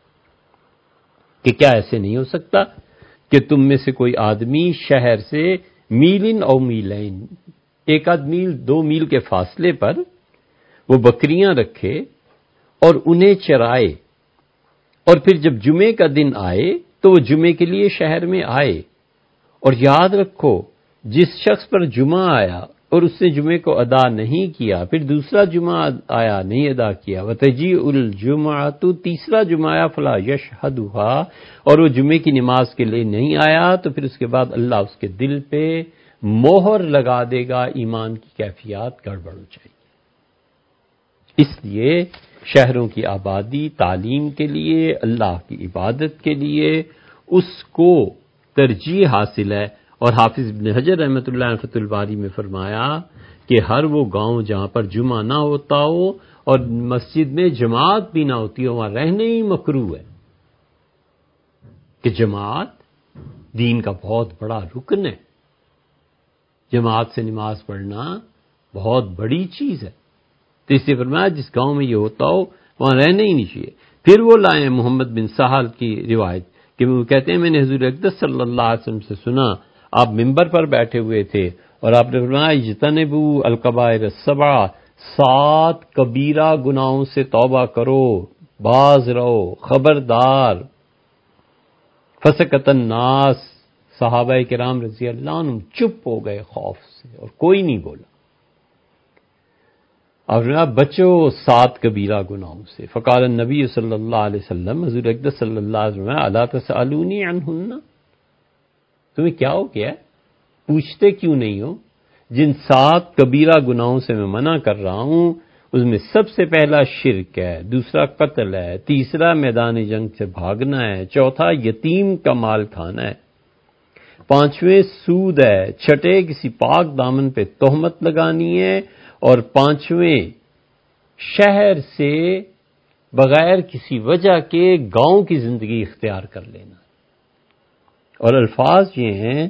کہ کیا ایسے نہیں ہو سکتا کہ تم میں سے کوئی آدمی شہر سے میلن او میلین 1 آدھ میل 2 میل کے فاصلے پر وہ بکریاں رکھے اور انہیں چرائے، اور پھر جب جمعے کا دن آئے تو وہ جمعے کے لیے شہر میں آئے. اور یاد رکھو جس شخص پر جمعہ آیا اور اس نے جمعے کو ادا نہیں کیا، پھر دوسرا جمعہ آیا نہیں ادا کیا، وتجیء الجمعۃ تیسرا جمعہ آیا فلا یشہدھا اور وہ جمعے کی نماز کے لیے نہیں آیا، تو پھر اس کے بعد اللہ اس کے دل پہ مہر لگا دے گا، ایمان کی کیفیات گڑبڑ ہو جائے گی. اس لیے شہروں کی آبادی تعلیم کے لیے، اللہ کی عبادت کے لیے اس کو ترجیح حاصل ہے. اور حافظ ابن حجر رحمۃ اللہ علیہ فتح الباری میں فرمایا کہ ہر وہ گاؤں جہاں پر جمعہ نہ ہوتا ہو اور مسجد میں جماعت بھی نہ ہوتی ہو، وہاں رہنے ہی مکروہ ہے. کہ جماعت دین کا بہت بڑا رکن ہے، جماعت سے نماز پڑھنا بہت بڑی چیز ہے. تو اس سے فرمایا جس گاؤں میں یہ ہوتا ہو وہاں رہنا ہی نہیں چاہیے. پھر وہ لائیں محمد بن سہل کی روایت کہ وہ کہتے ہیں میں نے حضور اقدس صلی اللہ علیہ وسلم سے سنا، آپ ممبر پر بیٹھے ہوئے تھے اور آپ نے فرمایا اجتنبوا الکبائر السبع 7 کبیرہ گناہوں سے توبہ کرو، باز رہو، خبردار. فسکت الناس صحابہ کرام رضی اللہ عنہم چپ ہو گئے خوف سے اور کوئی نہیں بولا. اور بچو 7 کبیرہ گناہوں سے. فقال النبی صلی اللہ علیہ وسلم حضور اقدس صلی اللہ علیہ وسلم الا تسألونی عنہن تمہیں کیا ہو گیا، پوچھتے کیوں نہیں ہو؟ جن 7 کبیرہ گناہوں سے میں منع کر رہا ہوں اس میں سب سے پہلا شرک ہے، دوسرا قتل ہے، تیسرا میدان جنگ سے بھاگنا ہے، چوتھا یتیم کا مال کھانا ہے، 5ویں سود ہے، 6 کسی پاک دامن پہ تہمت لگانی ہے، اور 5ویں شہر سے بغیر کسی وجہ کے گاؤں کی زندگی اختیار کر لینا. اور الفاظ یہ ہیں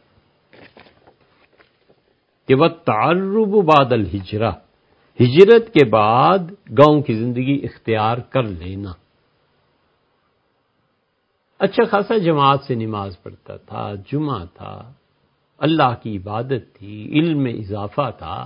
کہ وَالتَّعَرُّبُ بَعْدَ الْہِجْرَةِ ہجرت کے بعد گاؤں کی زندگی اختیار کر لینا. اچھا خاصا جماعت سے نماز پڑھتا تھا، جمعہ تھا، اللہ کی عبادت تھی، علم میں اضافہ تھا،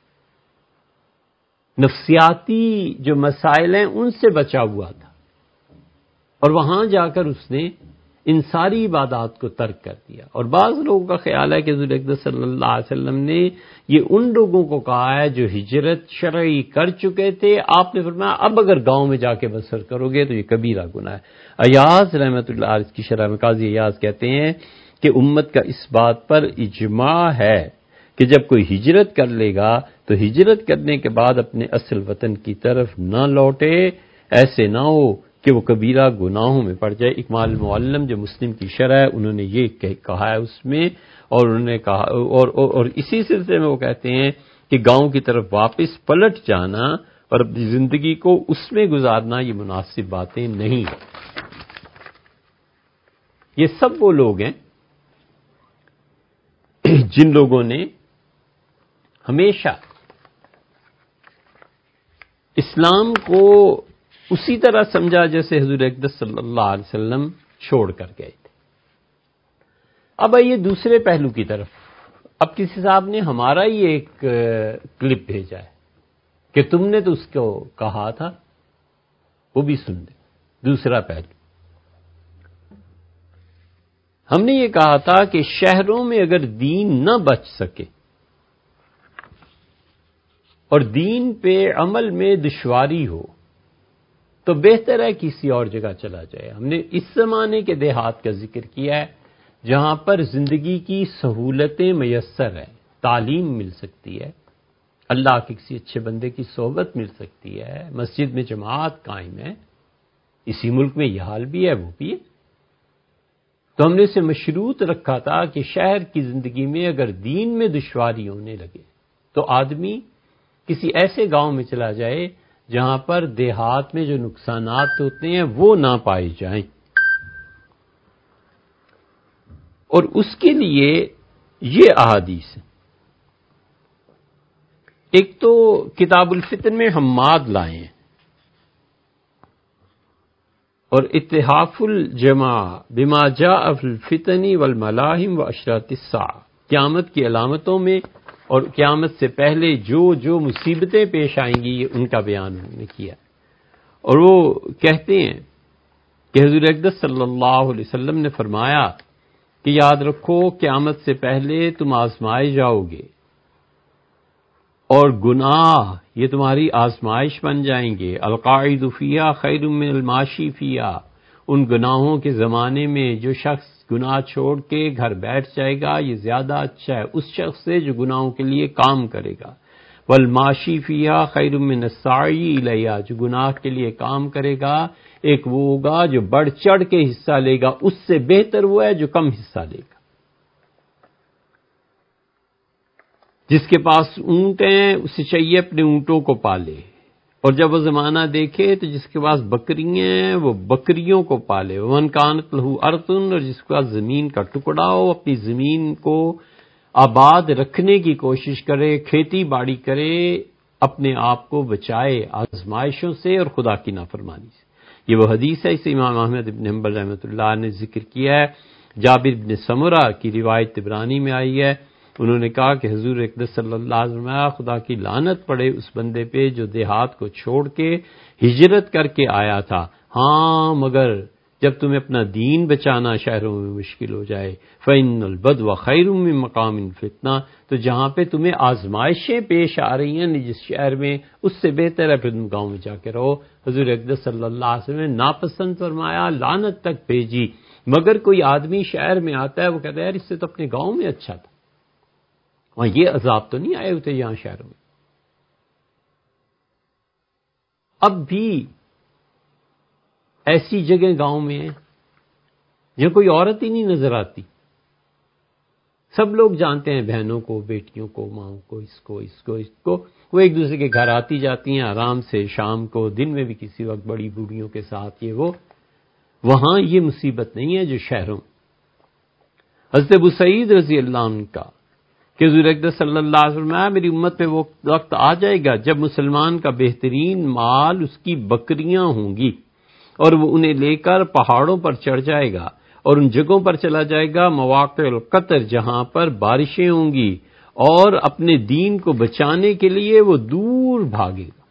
نفسیاتی جو مسائل ہیں ان سے بچا ہوا تھا، اور وہاں جا کر اس نے ان ساری عبادات کو ترک کر دیا. اور بعض لوگوں کا خیال ہے کہ حضور اقدس صلی اللہ علیہ وسلم نے یہ ان لوگوں کو کہا ہے جو ہجرت شرعی کر چکے تھے. آپ نے فرمایا اب اگر گاؤں میں جا کے بسر کرو گے تو یہ کبیرہ گناہ ہے. ایاز رحمۃ اللہ علیہ کی شرح میں قاضی ایاز کہتے ہیں کہ امت کا اس بات پر اجماع ہے کہ جب کوئی ہجرت کر لے گا تو ہجرت کرنے کے بعد اپنے اصل وطن کی طرف نہ لوٹے، ایسے نہ ہو کہ وہ کبیرہ گناہوں میں پڑ جائے. اکمال المعلم جو مسلم کی شرح ہے انہوں نے یہ کہا ہے اس میں، اور انہوں نے کہا اور اسی سلسلے میں وہ کہتے ہیں کہ گاؤں کی طرف واپس پلٹ جانا اور اپنی زندگی کو اس میں گزارنا یہ مناسب باتیں نہیں. یہ سب وہ لوگ ہیں جن لوگوں نے ہمیشہ اسلام کو اسی طرح سمجھا جیسے حضور اقدس صلی اللہ علیہ وسلم چھوڑ کر گئے تھے. اب آئیے دوسرے پہلو کی طرف. اب کسی صاحب نے ہمارا ہی ایک کلپ بھیجا ہے کہ تم نے تو اس کو کہا تھا وہ بھی سن لیں۔ دوسرا پہلو، ہم نے یہ کہا تھا کہ شہروں میں اگر دین نہ بچ سکے اور دین پہ عمل میں دشواری ہو تو بہتر ہے کسی اور جگہ چلا جائے۔ ہم نے اس زمانے کے دیہات کا ذکر کیا ہے جہاں پر زندگی کی سہولتیں میسر ہیں، تعلیم مل سکتی ہے، اللہ کے کسی اچھے بندے کی صحبت مل سکتی ہے، مسجد میں جماعت قائم ہے۔ اسی ملک میں یہ حال بھی ہے، وہ بھی ہے۔ تو ہم نے اسے مشروط رکھا تھا کہ شہر کی زندگی میں اگر دین میں دشواری ہونے لگے تو آدمی کسی ایسے گاؤں میں چلا جائے جہاں پر دیہات میں جو نقصانات ہوتے ہیں وہ نہ پائے جائیں، اور اس کے لیے یہ احادیث ہیں۔ ایک تو کتاب الفتن میں حماد لائے ہیں، اور اتحاف الجماع بما جاء فی الفتن والملاحم واشراط الساعہ، قیامت کی علامتوں میں اور قیامت سے پہلے جو مصیبتیں پیش آئیں گی ان کا بیان انہوں نے کیا، اور وہ کہتے ہیں کہ حضور اقدس صلی اللہ علیہ وسلم نے فرمایا کہ یاد رکھو قیامت سے پہلے تم آزمائے جاؤ گے، اور گناہ یہ تمہاری آزمائش بن جائیں گے۔ القاعد فیہا خیر من الماشی فیہا، ان گناہوں کے زمانے میں جو شخص گناہ چھوڑ کے گھر بیٹھ جائے گا یہ زیادہ اچھا ہے اس شخص سے جو گناہوں کے لیے کام کرے گا۔ والماشی فیہا خیر من السعی الیہا، جو گناہ کے لیے کام کرے گا ایک وہ ہوگا جو بڑھ چڑھ کے حصہ لے گا، اس سے بہتر وہ ہے جو کم حصہ لے گا۔ جس کے پاس اونٹ ہیں اسے چاہیے اپنے اونٹوں کو پالے، اور جب وہ زمانہ دیکھے تو جس کے پاس بکریاں ہیں وہ بکریوں کو پالے۔ ومن کانت لہ ارض، اور جس کے پاس زمین کا ٹکڑا ہو اپنی زمین کو آباد رکھنے کی کوشش کرے، کھیتی باڑی کرے، اپنے آپ کو بچائے آزمائشوں سے اور خدا کی نافرمانی سے۔ یہ وہ حدیث ہے، اسے امام احمد بن حنبل رحمۃ اللہ نے ذکر کیا ہے۔ جابر بن سمرہ کی روایت طبرانی میں آئی ہے، انہوں نے کہا کہ حضور اقدس صلی اللہ علیہ وسلم، خدا کی لعنت پڑے اس بندے پہ جو دیہات کو چھوڑ کے ہجرت کر کے آیا تھا، ہاں مگر جب تمہیں اپنا دین بچانا شہروں میں مشکل ہو جائے، فَإِنَّ الْبَدْوَ خَيْرٌ مِّن مَّقَامٍ فِتْنَةٍ، تو جہاں پہ تمہیں آزمائشیں پیش آ رہی ہیں جس شہر میں، اس سے بہتر ہے پھر تم گاؤں میں جا کے رہو۔ حضور اقدس صلی اللہ علیہ وسلم نے ناپسند فرمایا، لعنت تک بھیجی، مگر کوئی آدمی شہر میں آتا ہے وہ کہتا ہے یار اس سے تو اپنے گاؤں میں اچھا تھا، وہاں یہ عذاب تو نہیں آئے ہوتے یہاں شہروں میں۔ اب بھی ایسی جگہ گاؤں میں ہیں جہاں کوئی عورت ہی نہیں نظر آتی، سب لوگ جانتے ہیں بہنوں کو، بیٹیوں کو، ماؤں کو، اس کو، وہ ایک دوسرے کے گھر آتی جاتی ہیں آرام سے، شام کو، دن میں بھی کسی وقت بڑی بوڑھیوں کے ساتھ یہ وہ۔ وہاں یہ مصیبت نہیں ہے جو شہروں۔ حضرت ابو سعید رضی اللہ عنہ کا کہ حضور اقدس صلی اللہ علیہ وسلم، میری امت پہ وہ وقت آ جائے گا جب مسلمان کا بہترین مال اس کی بکریاں ہوں گی، اور وہ انہیں لے کر پہاڑوں پر چڑھ جائے گا اور ان جگہوں پر چلا جائے گا مواقع القطر جہاں پر بارشیں ہوں گی، اور اپنے دین کو بچانے کے لیے وہ دور بھاگے گا۔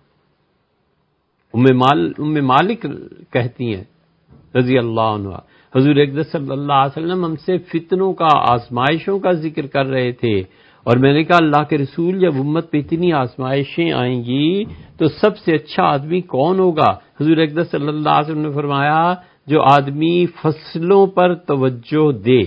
ام مالک کہتی ہیں رضی اللہ عنہ، حضور اقدس صلی اللہ علیہ وسلم ہم سے فتنوں کا، آزمائشوں کا ذکر کر رہے تھے، اور میں نے کہا اللہ کے رسول جب امت پہ اتنی آزمائشیں آئیں گی تو سب سے اچھا آدمی کون ہوگا؟ حضور اقدس صلی اللہ علیہ وسلم نے فرمایا جو آدمی فصلوں پر توجہ دے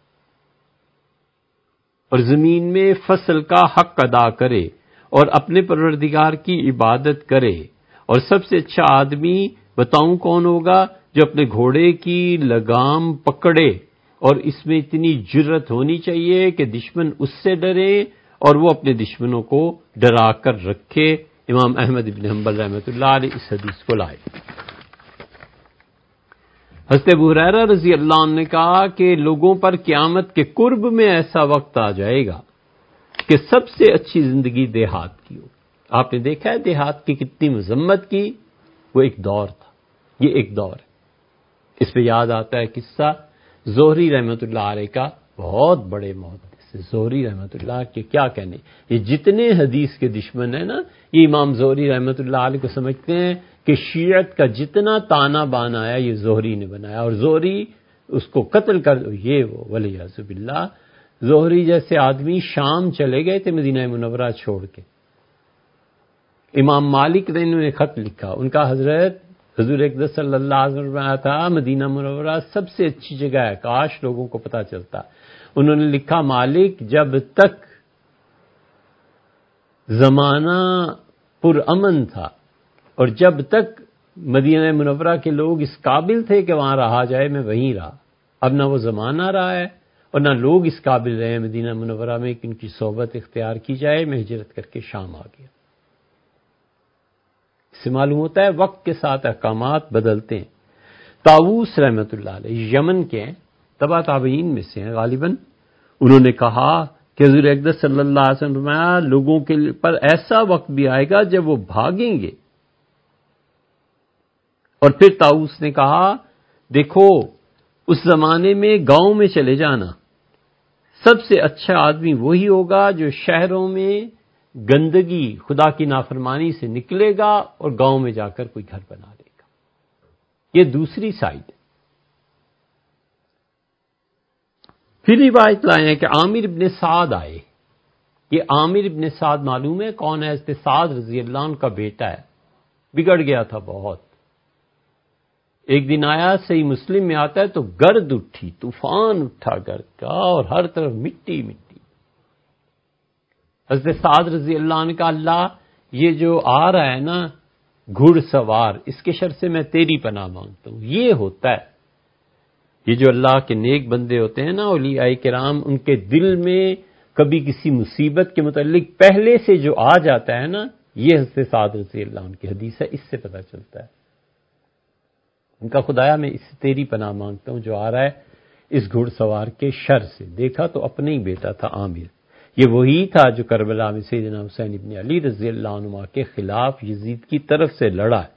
اور زمین میں فصل کا حق ادا کرے اور اپنے پروردگار کی عبادت کرے، اور سب سے اچھا آدمی بتاؤں کون ہوگا؟ جو اپنے گھوڑے کی لگام پکڑے، اور اس میں اتنی جرت ہونی چاہیے کہ دشمن اس سے ڈرے اور وہ اپنے دشمنوں کو ڈرا کر رکھے۔ امام احمد بن حنبل رحمۃ اللہ علیہ اس حدیث کو لائے۔ حضرت ابو ہریرہ رضی اللہ عنہ نے کہا کہ لوگوں پر قیامت کے قرب میں ایسا وقت آ جائے گا کہ سب سے اچھی زندگی دیہات کی ہو۔ آپ نے دیکھا ہے دیہات کی کتنی مذمت کی، وہ ایک دور تھا، یہ ایک دور ہے۔ اس پہ یاد آتا ہے قصہ زہری رحمۃ اللہ علیہ کا، بہت بڑے محدث زہری رحمۃ اللہ کے کیا کہنے، یہ جتنے حدیث کے دشمن ہیں نا، یہ امام زہری رحمۃ اللہ علیہ کو سمجھتے ہیں کہ شیعت کا جتنا تانا بانا آیا یہ زہری نے بنایا، اور زہری اس کو قتل کر یہ وہ ولیعذ باللہ۔ زہری جیسے آدمی شام چلے گئے تھے مدینہ منورہ چھوڑ کے، امام مالک نے انہوں نے خط لکھا، ان کا حضرت حضور اقدس صلی اللہ علیہ وسلم فرمایا تھا مدینہ منورہ سب سے اچھی جگہ ہے، کاش لوگوں کو پتہ چلتا۔ انہوں نے لکھا مالک جب تک زمانہ پرامن تھا اور جب تک مدینہ منورہ کے لوگ اس قابل تھے کہ وہاں رہا جائے میں وہیں رہا، اب نہ وہ زمانہ رہا ہے اور نہ لوگ اس قابل رہے ہیں مدینہ منورہ میں کہ ان کی صحبت اختیار کی جائے، میں ہجرت کر کے شام آ گیا۔ اس سے معلوم ہوتا ہے وقت کے ساتھ احکامات بدلتے ہیں۔ طاووس رحمۃ اللہ علیہ یمن کے ہیں، تبع تابعین میں سے ہیں غالباً، انہوں نے کہا کہ حضور اقدس صلی اللہ علیہ وسلم فرمایا لوگوں کے پر ایسا وقت بھی آئے گا جب وہ بھاگیں گے، اور پھر طاووس نے کہا دیکھو اس زمانے میں گاؤں میں چلے جانا، سب سے اچھا آدمی وہی ہوگا جو شہروں میں گندگی خدا کی نافرمانی سے نکلے گا اور گاؤں میں جا کر کوئی گھر بنا لے گا۔ یہ دوسری سائڈ ہے۔ پھر روایت لائے ہیں کہ عامر ابن سعد آئے، یہ عامر ابن سعد معلوم ہے کون ہے؟ حضرت سعد رضی اللہ عنہ کا بیٹا ہے، بگڑ گیا تھا بہت۔ ایک دن آیا، صحیح مسلم میں آتا ہے، تو گرد اٹھی، طوفان اٹھا گرد کا اور ہر طرف مٹی مٹی۔ حضرت سعد رضی اللہ عنہ کا اللہ یہ جو آ رہا ہے نا گھڑ سوار، اس کے شر سے میں تیری پناہ مانگتا ہوں۔ یہ ہوتا ہے، یہ جو اللہ کے نیک بندے ہوتے ہیں نا اولیاء کرام، ان کے دل میں کبھی کسی مصیبت کے متعلق پہلے سے جو آ جاتا ہے نا، یہ حضرت سعد رضی اللہ عنہ کی حدیث ہے، اس سے پتہ چلتا ہے۔ ان کا خدایا میں اس سے تیری پناہ مانگتا ہوں جو آ رہا ہے اس گھڑ سوار کے شر سے۔ دیکھا تو اپنے ہی بیٹا تھا عامر، یہ وہی تھا جو کربلا میں سیدنا حسین ابن علی رضی اللہ عنہ کے خلاف یزید کی طرف سے لڑا ہے۔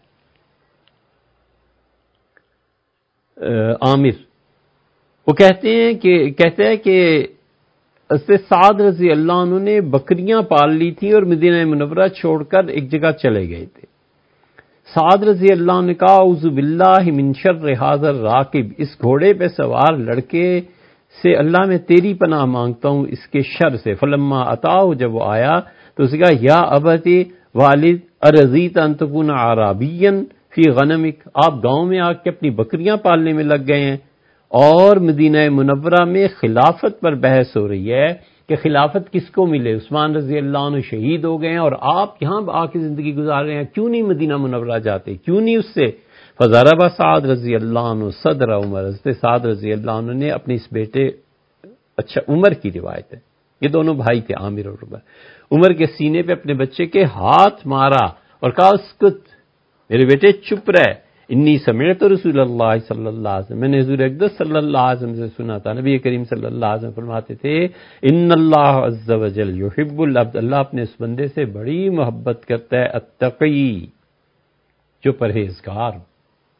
عامر وہ کہتے ہیں کہ حضرت سعد رضی اللہ عنہ نے بکریاں پال لی تھی اور مدینہ منورہ چھوڑ کر ایک جگہ چلے گئے تھے۔ سعد رضی اللہ عنہ نے کہا اعوذ باللہ من شر ھذا الراکب، اس گھوڑے پہ سوار لڑکے سے اللہ میں تیری پناہ مانگتا ہوں اس کے شر سے۔ فلما اتاہ، جب وہ آیا تو اس نے کہا یا ابتی والد ارضیت ان تکون اعرابیا فی غنمک، آپ گاؤں میں آ کے اپنی بکریاں پالنے میں لگ گئے ہیں، اور مدینہ منورہ میں خلافت پر بحث ہو رہی ہے کہ خلافت کس کو ملے، عثمان رضی اللہ عنہ شہید ہو گئے ہیں اور آپ یہاں آ کے زندگی گزار رہے ہیں، کیوں نہیں مدینہ منورہ جاتے، کیوں نہیں اس سے؟ فضرب سعد رضی اللہ عنہ صدر عمر، حضرت سعد رضی اللہ عنہ نے اپنے اس بیٹے، اچھا عمر کی روایت ہے، یہ دونوں بھائی تھے عامر اور عمر کے سینے پہ اپنے بچے کے ہاتھ مارا اور کہا اسکت، میرے بیٹے چپ رہ، انی سمعت رسول اللہ صلی اللہ علیہ وسلم، میں نے حضور اقدس صلی اللہ علیہ وسلم سے سنا تھا، نبی کریم صلی اللہ علیہ وسلم فرماتے تھے ان اللہ عز وجل یحب العبد، اللہ اپنے اس بندے سے بڑی محبت کرتا ہے التقی، جو پرہیزگار ہو،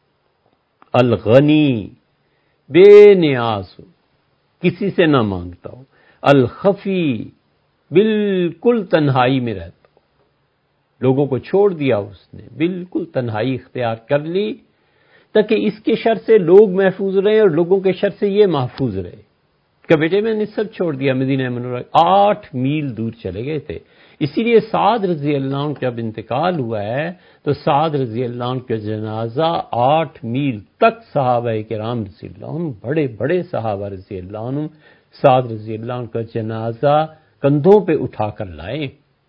الغنی بے نیاز ہو، کسی سے نہ مانگتا ہو، الخفی بالکل تنہائی میں رہتا، لوگوں کو چھوڑ دیا اس نے، بالکل تنہائی اختیار کر لی تاکہ اس کے شر سے لوگ محفوظ رہیں اور لوگوں کے شر سے یہ محفوظ رہے کہ بیٹے میں نے سب چھوڑ دیا، مدینہ منورہ 8 میل دور چلے گئے تھے۔ اسی لیے سعد رضی اللہ عنہ جب انتقال ہوا ہے تو سعد رضی اللہ عنہ کا جنازہ 8 میل تک صحابہ کرام رضی اللہ عنہ، بڑے بڑے صحابہ رضی اللہ عنہ، سعد رضی اللہ عنہ کا جنازہ کندھوں پہ اٹھا کر لائے۔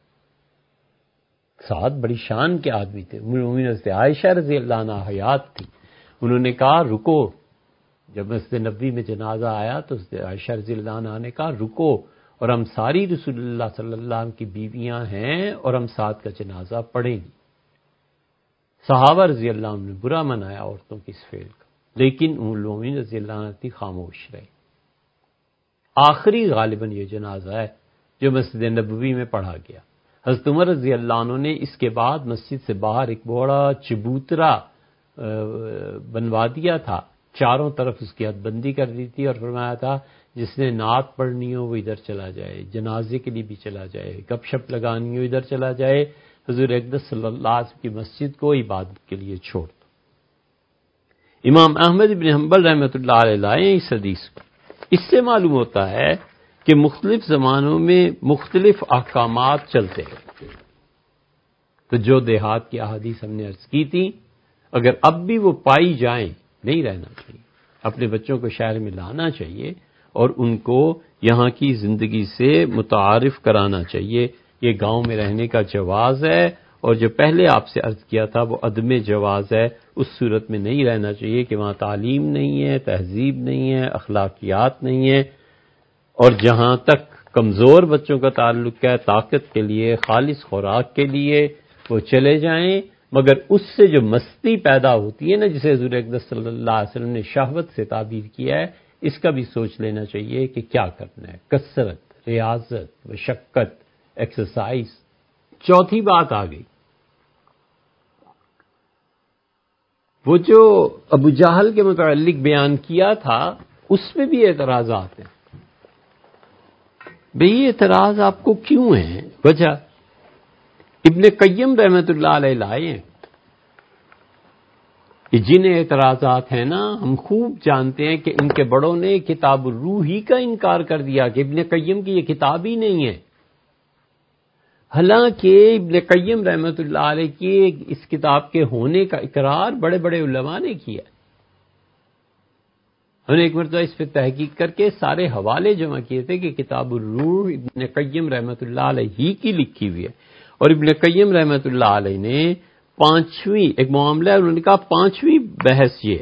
سعد بڑی شان کے آدمی تھے، مومنین حضرت عائشہ رضی اللہ عنہ حیات تھی، انہوں نے کہا رکو، جب مسجد نبوی میں جنازہ آیا تو عائشہ رضی اللہ عنہ نے کہا رکو، اور ہم ساری رسول اللہ صلی اللہ علیہ وسلم کی بیویاں ہیں اور ہم سعد کا جنازہ پڑھیں گی۔ صحابہ رضی اللہ عنہ نے برا منایا عورتوں کی اس فعل کا، لیکن مومنین رضی اللہ عنہ تھی خاموش رہے۔ آخری غالباً یہ جنازہ ہے جو مسجد نبوی میں پڑھا گیا۔ حضرت عمر رضی اللہ عنہ نے اس کے بعد مسجد سے باہر ایک بڑا چبوترا بنوا دیا تھا، چاروں طرف اس کی حد بندی کر دی تھی اور فرمایا تھا جس نے نعت پڑھنی ہو وہ ادھر چلا جائے، جنازے کے لیے بھی چلا جائے، گپ شپ لگانی ہو ادھر چلا جائے۔ حضور اقدس صلی اللہ علیہ وسلم کی مسجد کو عبادت کے لیے چھوڑ دو۔ امام احمد بن حنبل رحمۃ اللہ علیہ لائے اس حدیث کو۔ اس سے معلوم ہوتا ہے کہ مختلف زمانوں میں مختلف احکامات چلتے ہیں۔ تو جو دیہات کی احادیث ہم نے عرض کی تھی، اگر اب بھی وہ پائی جائیں، نہیں رہنا چاہیے، اپنے بچوں کو شہر میں لانا چاہیے اور ان کو یہاں کی زندگی سے متعارف کرانا چاہیے۔ یہ گاؤں میں رہنے کا جواز ہے، اور جو پہلے آپ سے عرض کیا تھا وہ عدم جواز ہے۔ اس صورت میں نہیں رہنا چاہیے کہ وہاں تعلیم نہیں ہے، تہذیب نہیں ہے، اخلاقیات نہیں ہے، اور جہاں تک کمزور بچوں کا تعلق ہے، طاقت کے لیے، خالص خوراک کے لیے وہ چلے جائیں، مگر اس سے جو مستی پیدا ہوتی ہے نا، جسے حضور اقدس صلی اللہ علیہ وسلم نے شہوت سے تعبیر کیا ہے، اس کا بھی سوچ لینا چاہیے کہ کیا کرنا ہے۔ کثرت، ریاضت، مشقت، ایکسرسائز۔ چوتھی بات آ گئی، وہ جو ابو جہل کے متعلق بیان کیا تھا اس میں بھی اعتراضات ہیں۔ بھئی اعتراض آپ کو کیوں ہیں؟ وجہ ابن قیم رحمۃ اللہ علیہ لائے ہیں۔ یہ جن اعتراضات ہیں نا، ہم خوب جانتے ہیں کہ ان کے بڑوں نے کتاب الروح ہی کا انکار کر دیا کہ ابن قیم کی یہ کتاب ہی نہیں ہے، حالانکہ ابن قیم رحمۃ اللہ علیہ کی اس کتاب کے ہونے کا اقرار بڑے بڑے علماء نے کیا۔ ہم نے ایک مرتبہ اس پہ تحقیق کر کے سارے حوالے جمع کیے تھے کہ کتاب الروح ابن قیم رحمۃ اللہ علیہ ہی کی لکھی ہوئی ہے، اور ابن قیم رحمۃ اللہ علیہ نے پانچویں ایک معاملہ ہے، انہوں نے کہا پانچویں بحث یہ ہے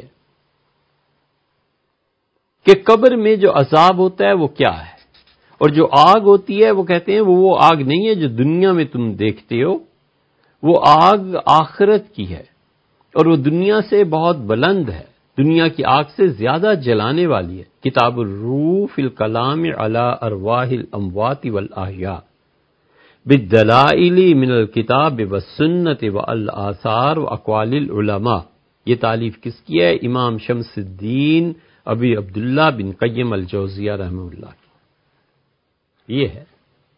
کہ قبر میں جو عذاب ہوتا ہے وہ کیا ہے، اور جو آگ ہوتی ہے وہ کہتے ہیں وہ آگ نہیں ہے جو دنیا میں تم دیکھتے ہو، وہ آگ آخرت کی ہے، اور وہ دنیا سے بہت بلند ہے، دنیا کی آگ سے زیادہ جلانے والی ہے۔ کتاب الروح فی الکلام علی ارواح الاموات والاحیاء بالدلائل من الکتاب والسنت والآثار واقوال العلماء۔ یہ تالیف کس کی ہے؟ امام شمس الدین ابی عبداللہ بن قیم الجوزیہ رحمہ اللہ کی۔ یہ ہے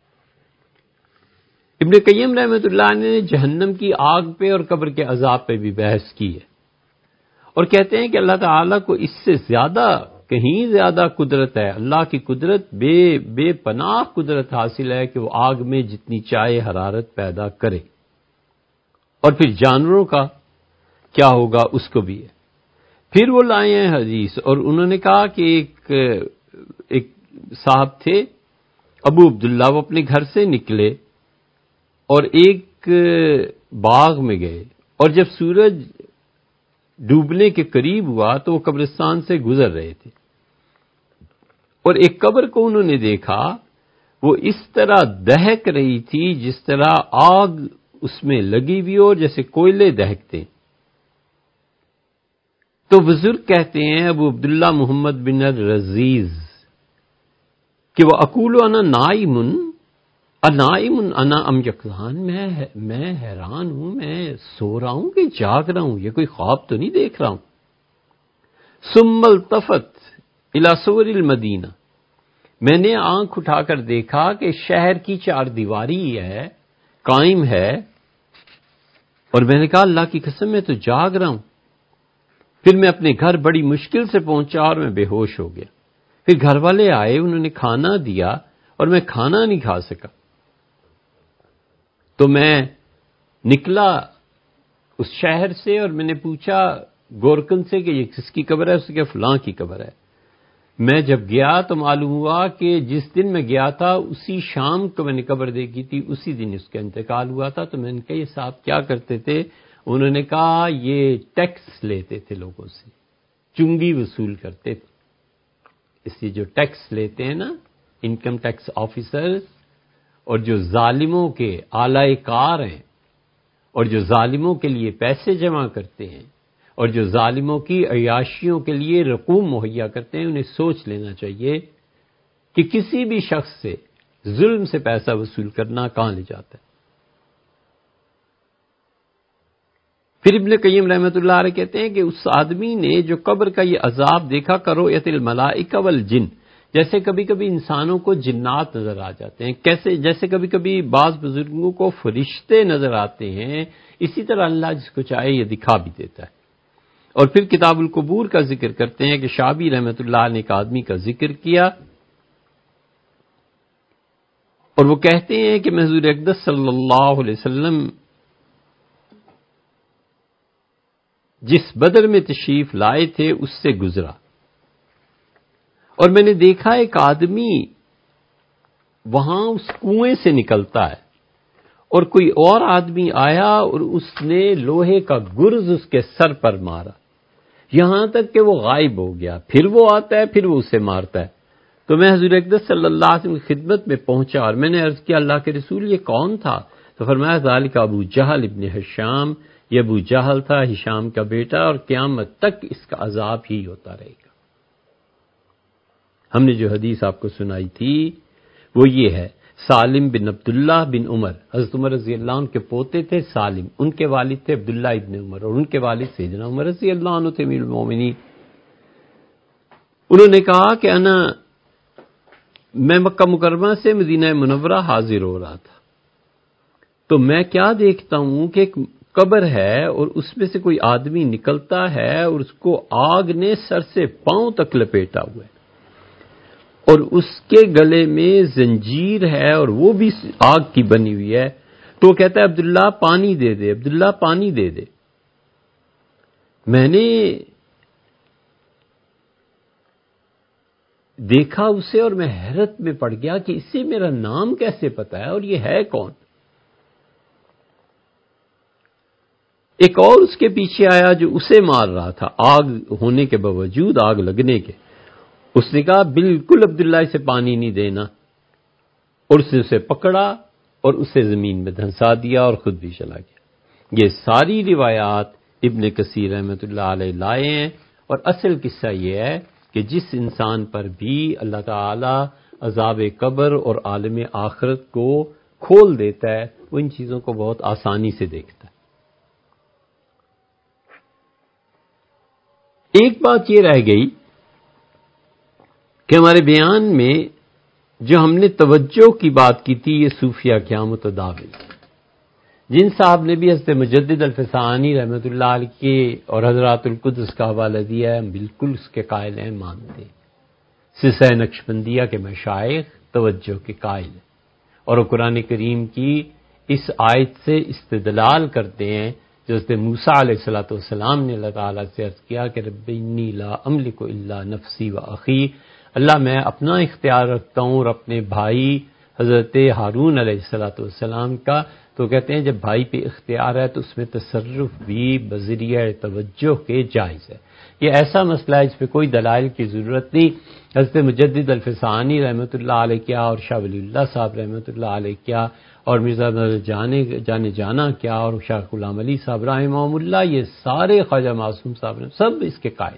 ابن قیم رحمۃ اللہ نے جہنم کی آگ پہ اور قبر کے عذاب پہ بھی بحث کی ہے، اور کہتے ہیں کہ اللہ تعالیٰ کو اس سے زیادہ، کہیں زیادہ قدرت ہے۔ اللہ کی قدرت بے پناہ قدرت حاصل ہے کہ وہ آگ میں جتنی چاہے حرارت پیدا کرے، اور پھر جانوروں کا کیا ہوگا اس کو بھی ہے۔ پھر وہ لائے ہیں حدیث، اور انہوں نے کہا کہ ایک صاحب تھے ابو عبداللہ، وہ اپنے گھر سے نکلے اور ایک باغ میں گئے، اور جب سورج ڈوبنے کے قریب ہوا تو وہ قبرستان سے گزر رہے تھے، اور ایک قبر کو انہوں نے دیکھا، وہ اس طرح دہک رہی تھی جس طرح آگ اس میں لگی ہوئی ہو، جیسے کوئلے دہکتے۔ تو بزرگ کہتے ہیں ابو عبداللہ محمد بن الرزیز کہ وہ اقول انا نائم انائم انا ام یقظان، میں حیران ہوں، میں سو رہا ہوں کہ جاگ رہا ہوں، یہ کوئی خواب تو نہیں دیکھ رہا ہوں۔ ثم التفت الی سور المدینہ، میں نے آنکھ اٹھا کر دیکھا کہ شہر کی چار دیواری ہے، قائم ہے، اور میں نے کہا اللہ کی قسم میں تو جاگ رہا ہوں۔ پھر میں اپنے گھر بڑی مشکل سے پہنچا اور میں بے ہوش ہو گیا۔ پھر گھر والے آئے، انہوں نے کھانا دیا اور میں کھانا نہیں کھا سکا، تو میں نکلا اس شہر سے اور میں نے پوچھا گورکن سے کہ یہ کس کی قبر ہے؟ اس کے فلاں کی قبر ہے۔ میں جب گیا تو معلوم ہوا کہ جس دن میں گیا تھا اسی شام کو میں نے قبر دیکھی تھی، اسی دن اس کا انتقال ہوا تھا۔ تو میں نے کہا یہ صاحب کیا کرتے تھے؟ انہوں نے کہا یہ ٹیکس لیتے تھے، لوگوں سے چنگی وصول کرتے تھے۔ اس لیے جو ٹیکس لیتے ہیں نا، انکم ٹیکس آفیسرز، اور جو ظالموں کے اعلی کار ہیں، اور جو ظالموں کے لیے پیسے جمع کرتے ہیں، اور جو ظالموں کی عیاشیوں کے لیے رقوم مہیا کرتے ہیں، انہیں سوچ لینا چاہیے کہ کسی بھی شخص سے ظلم سے پیسہ وصول کرنا کہاں لے جاتا ہے۔ پھر ابن قیم رحمۃ اللہ علیہ کہتے ہیں کہ اس آدمی نے جو قبر کا یہ عذاب دیکھا، کرو یت الملائکہ والجن، جیسے کبھی کبھی انسانوں کو جنات نظر آ جاتے ہیں، جیسے کبھی کبھی بعض بزرگوں کو فرشتے نظر آتے ہیں، اسی طرح اللہ جس کو چاہے یہ دکھا بھی دیتا ہے۔ اور پھر کتاب القبور کا ذکر کرتے ہیں کہ شابی رحمۃ اللہ نے ایک آدمی کا ذکر کیا اور وہ کہتے ہیں کہ میں حضور اقدس صلی اللہ علیہ وسلم جس بدر میں تشریف لائے تھے اس سے گزرا اور میں نے دیکھا ایک آدمی وہاں اس کنویں سے نکلتا ہے اور کوئی اور آدمی آیا اور اس نے لوہے کا گرز اس کے سر پر مارا یہاں تک کہ وہ غائب ہو گیا، پھر وہ آتا ہے، پھر وہ اسے مارتا ہے۔ تو میں حضور اقدس صلی اللہ علیہ وسلم کی خدمت میں پہنچا اور میں نے عرض کیا اللہ کے رسول یہ کون تھا؟ تو فرمایا ذالک ابو جہل ابن ہشام، یہ ابو جہل تھا ہشام کا بیٹا اور قیامت تک اس کا عذاب ہی ہوتا رہے گا۔ ہم نے جو حدیث آپ کو سنائی تھی وہ یہ ہے، سالم بن عبداللہ بن عمر، حضرت عمر رضی اللہ عنہ کے پوتے تھے سالم، ان کے والد تھے عبداللہ ابن عمر اور ان کے والد سیدنا عمر رضی اللہ عنہ تھے امیر المومنین۔ انہوں نے کہا کہ میں مکہ مکرمہ سے مدینہ منورہ حاضر ہو رہا تھا تو میں کیا دیکھتا ہوں کہ ایک قبر ہے اور اس میں سے کوئی آدمی نکلتا ہے اور اس کو آگ نے سر سے پاؤں تک لپیٹا ہوا ہے اور اس کے گلے میں زنجیر ہے اور وہ بھی آگ کی بنی ہوئی ہے۔ تو وہ کہتا ہے عبداللہ پانی دے دے، عبداللہ پانی دے دے۔ میں نے دیکھا اسے اور میں حیرت میں پڑ گیا کہ اسے میرا نام کیسے پتا ہے اور یہ ہے کون؟ ایک اور اس کے پیچھے آیا جو اسے مار رہا تھا آگ ہونے کے باوجود، آگ لگنے کے۔ اس نے کہا بالکل عبداللہ اسے پانی نہیں دینا، اور اس نے اسے پکڑا اور اسے زمین میں دھنسا دیا اور خود بھی چلا گیا۔ یہ ساری روایات ابن کثیر رحمۃ اللہ علیہ لائے ہیں، اور اصل قصہ یہ ہے کہ جس انسان پر بھی اللہ تعالی عذاب قبر اور عالم آخرت کو کھول دیتا ہے وہ ان چیزوں کو بہت آسانی سے دیکھتا ہے۔ ایک بات یہ رہ گئی کہ ہمارے بیان میں جو ہم نے توجہ کی بات کی تھی، یہ صوفیہ کیا متداول، جن صاحب نے بھی حضرت مجدد الفسانی رحمۃ اللہ علیہ کے اور حضرات القدس کا حوالہ دیا ہے، ہم بالکل اس کے قائل ہیں، مانتے ہیں۔ سلسلہ نقشبندیہ کے مشائخ توجہ کے قائل ہیں اور وہ قرآن کریم کی اس آیت سے استدلال کرتے ہیں جو حضرت موسیٰ علیہ السلام نے اللہ تعالیٰ سے عرض کیا کہ رب انی لا املک الا نفسی و اخی، اللہ میں اپنا اختیار رکھتا ہوں اور اپنے بھائی حضرت ہارون علیہ السلام کا۔ تو کہتے ہیں جب بھائی پہ اختیار ہے تو اس میں تصرف بھی بذریعہ توجہ کے جائز ہے۔ یہ ایسا مسئلہ ہے جس پہ کوئی دلائل کی ضرورت نہیں۔ حضرت مجدد الفسانی رحمۃ اللہ علیہ کیا اور شاہ ولی اللہ صاحب رحمۃ اللہ علیہ کیا اور مرزا جانا کیا اور شاہ غلام علی صاحب رحمہ اللہ، یہ سارے خواجہ معصوم صاحب سب اس کے قائل،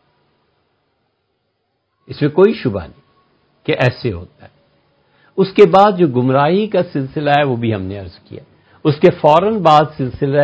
اس میں کوئی شبہ نہیں کہ ایسے ہوتا ہے۔ اس کے بعد جو گمراہی کا سلسلہ ہے وہ بھی ہم نے عرض کیا، اس کے فوراً بعد سلسلہ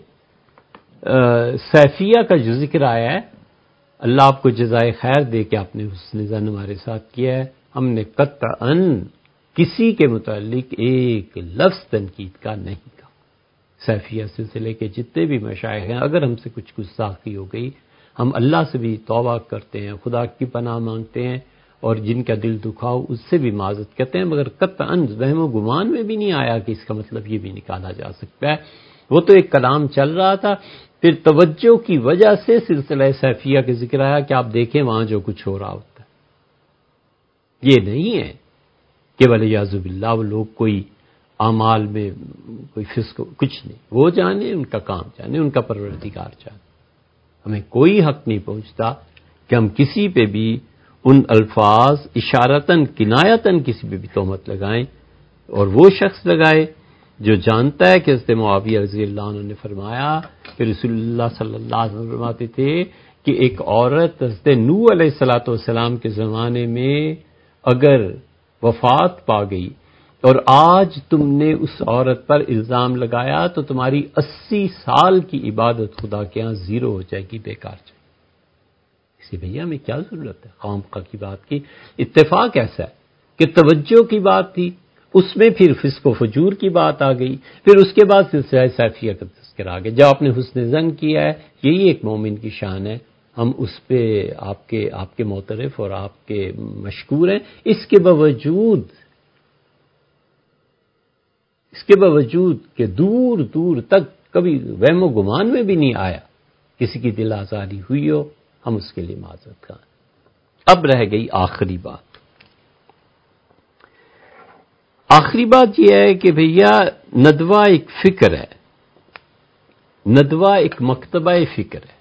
سیفیہ کا جو ذکر آیا ہے، اللہ آپ کو جزائے خیر دے کہ آپ نے حسن ظن ہمارے ساتھ کیا ہے، ہم نے قطعاً کسی کے متعلق ایک لفظ تنقید کا نہیں کہا۔ سیفیہ سلسلے کے جتنے بھی مشائخ ہیں، اگر ہم سے کچھ گستاخی ہو گئی ہم اللہ سے بھی توبہ کرتے ہیں، خدا کی پناہ مانگتے ہیں، اور جن کا دل دکھاؤ اس سے بھی معذرت کرتے ہیں، مگر قطعاً وہم و گمان میں بھی نہیں آیا کہ اس کا مطلب یہ بھی نکالا جا سکتا ہے۔ وہ تو ایک کلام چل رہا تھا، پھر توجہ کی وجہ سے سلسلہ سیفیہ کے ذکر آیا کہ آپ دیکھیں وہاں جو کچھ ہو رہا ہوتا ہے، یہ نہیں ہے کہ ولیعذ باللہ وہ لوگ کوئی اعمال میں کوئی فسق کچھ نہیں، وہ جانے ان کا کام جانے، ان کا پروردگار جانے، ہمیں کوئی حق نہیں پہنچتا کہ ہم کسی پہ بھی ان الفاظ اشارتاً کنایتاً کسی پہ بھی تہمت لگائیں، اور وہ شخص لگائے جو جانتا ہے کہ حضرت معاویہ رضی اللہ عنہ نے فرمایا کہ رسول اللہ صلی اللہ علیہ وسلم فرماتے تھے کہ ایک عورت حضرت نوح علیہ السلام کے زمانے میں اگر وفات پا گئی اور آج تم نے اس عورت پر الزام لگایا تو تمہاری 80 سال کی عبادت خدا کے ہاں زیرو ہو جائے گی، بیکار جائے گی۔ اسی بھیا میں کیا ضرورت ہے خام خواہ کی بات کی؟ اتفاق ایسا ہے کہ توجہ کی بات تھی، اس میں پھر فسق و فجور کی بات آ گئی، پھر اس کے بعد سلسلہ سیفیہ کا تذکرہ آ گیا. جب آپ نے حسن زن کیا ہے، یہی ایک مومن کی شان ہے، ہم اس پہ آپ کے معترف اور آپ کے مشکور ہیں. اس کے باوجود کہ دور دور تک کبھی وہم و گمان میں بھی نہیں آیا کسی کی دل آزاری ہوئی ہو، ہم اس کے لیے معذرت خواہ. اب رہ گئی آخری بات. آخری بات یہ ہے کہ بھیا ندوہ ایک فکر ہے، ندوہ ایک مکتبہ فکر ہے.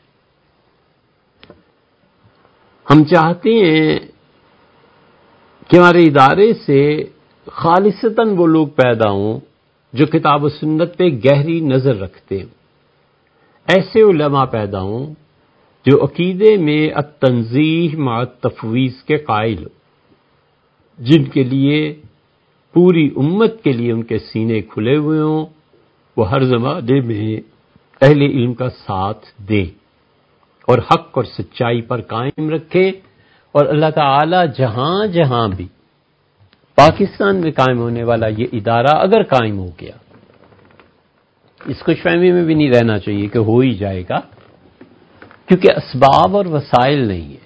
ہم چاہتے ہیں کہ ہمارے ادارے سے خالصتاً وہ لوگ پیدا ہوں جو کتاب و سنت پہ گہری نظر رکھتے ہیں، ایسے علماء پیدا ہوں جو عقیدے میں التنزیہ مع التفویض کے قائل ہوں، جن کے لیے پوری امت کے لیے ان کے سینے کھلے ہوئے ہوں، وہ ہر زمانے میں اہل علم کا ساتھ دیں اور حق اور سچائی پر قائم رکھے. اور اللہ تعالی جہاں جہاں بھی پاکستان میں قائم ہونے والا یہ ادارہ اگر قائم ہو گیا، اس خوش فہمی میں بھی نہیں رہنا چاہیے کہ ہو ہی جائے گا، کیونکہ اسباب اور وسائل نہیں ہے.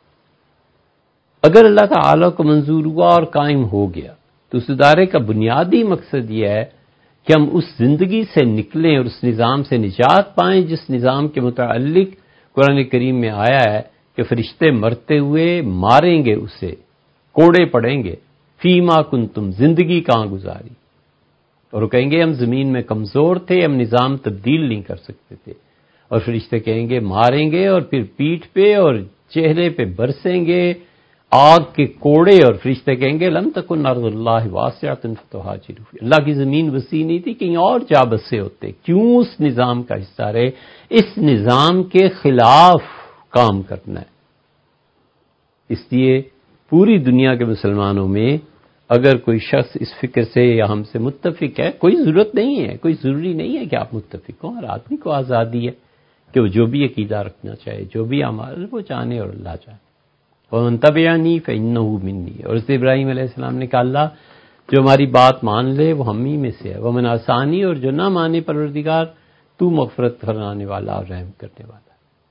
اگر اللہ تعالی کو منظور ہوا اور قائم ہو گیا تو اس ادارے کا بنیادی مقصد یہ ہے کہ ہم اس زندگی سے نکلیں اور اس نظام سے نجات پائیں جس نظام کے متعلق قرآن کریم میں آیا ہے کہ فرشتے مرتے ہوئے ماریں گے، اسے کوڑے پڑیں گے، فیما کنتم، زندگی کہاں گزاری، اور وہ کہیں گے ہم زمین میں کمزور تھے، ہم نظام تبدیل نہیں کر سکتے تھے، اور فرشتے کہیں گے ماریں گے، اور پھر پیٹھ پہ اور چہرے پہ برسیں گے آگ کے کوڑے، اور فرشتے کہیں گے لم تکن ارض اللہ واسعۃ فتہاجروا فیہا، اللہ کی زمین وسیع نہیں تھی، کہیں اور جا بسے ہوتے. کیوں اس نظام کا حصہ رہے؟ اس نظام کے خلاف کام کرنا ہے. اس لیے پوری دنیا کے مسلمانوں میں اگر کوئی شخص اس فکر سے یا ہم سے متفق ہے، کوئی ضرورت نہیں ہے، کوئی ضروری نہیں ہے کہ آپ متفق ہوں، ہر آدمی کو آزادی ہے کہ وہ جو بھی عقیدہ رکھنا چاہے، جو بھی اعمال وہ جانے اور اللہ چاہے. وَمَن تَبِعَنِي فَإِنَّهُ مِنِّي، اور حضرت ابراہیم علیہ السلام نے کہا اللہ جو ہماری بات مان لے وہ ہم ہی میں سے ہے. وَمَن عَصَانِي، اور جو نہ مانے پروردگار تو مغفرت فرمانے والا اور رحم کرنے والا.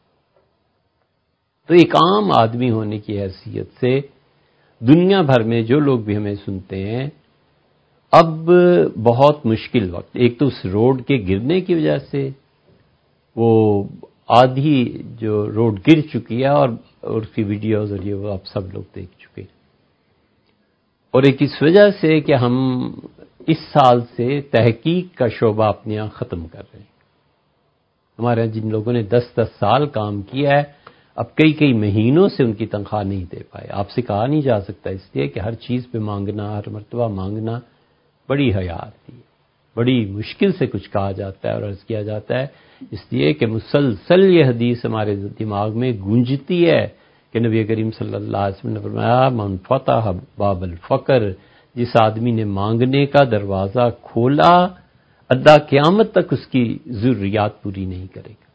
تو ایک عام آدمی ہونے کی حیثیت سے دنیا بھر میں جو لوگ بھی ہمیں سنتے ہیں، اب بہت مشکل وقت، ایک تو اس روڈ کے گرنے کی وجہ سے وہ آدھی جو روڈ گر چکی ہے اور اس کی ویڈیوز اور یہ وہ آپ سب لوگ دیکھ چکے، اور ایک اس وجہ سے کہ ہم اس سال سے تحقیق کا شعبہ اپنے یہاں ختم کر رہے ہیں. ہمارے یہاں جن لوگوں نے 10 سال کام کیا ہے اب کئی مہینوں سے ان کی تنخواہ نہیں دے پائے. آپ سے کہا نہیں جا سکتا اس لیے کہ ہر چیز پہ مانگنا، ہر مرتبہ مانگنا بڑی حیا آتی ہے، بڑی مشکل سے کچھ کہا جاتا ہے اور عرض کیا جاتا ہے، اس لیے کہ مسلسل یہ حدیث ہمارے دماغ میں گونجتی ہے کہ نبی کریم صلی اللہ علیہ وسلم نے فرمایا من فتح باب الفقر، جس آدمی نے مانگنے کا دروازہ کھولا اللہ قیامت تک اس کی ضروریات پوری نہیں کرے گا.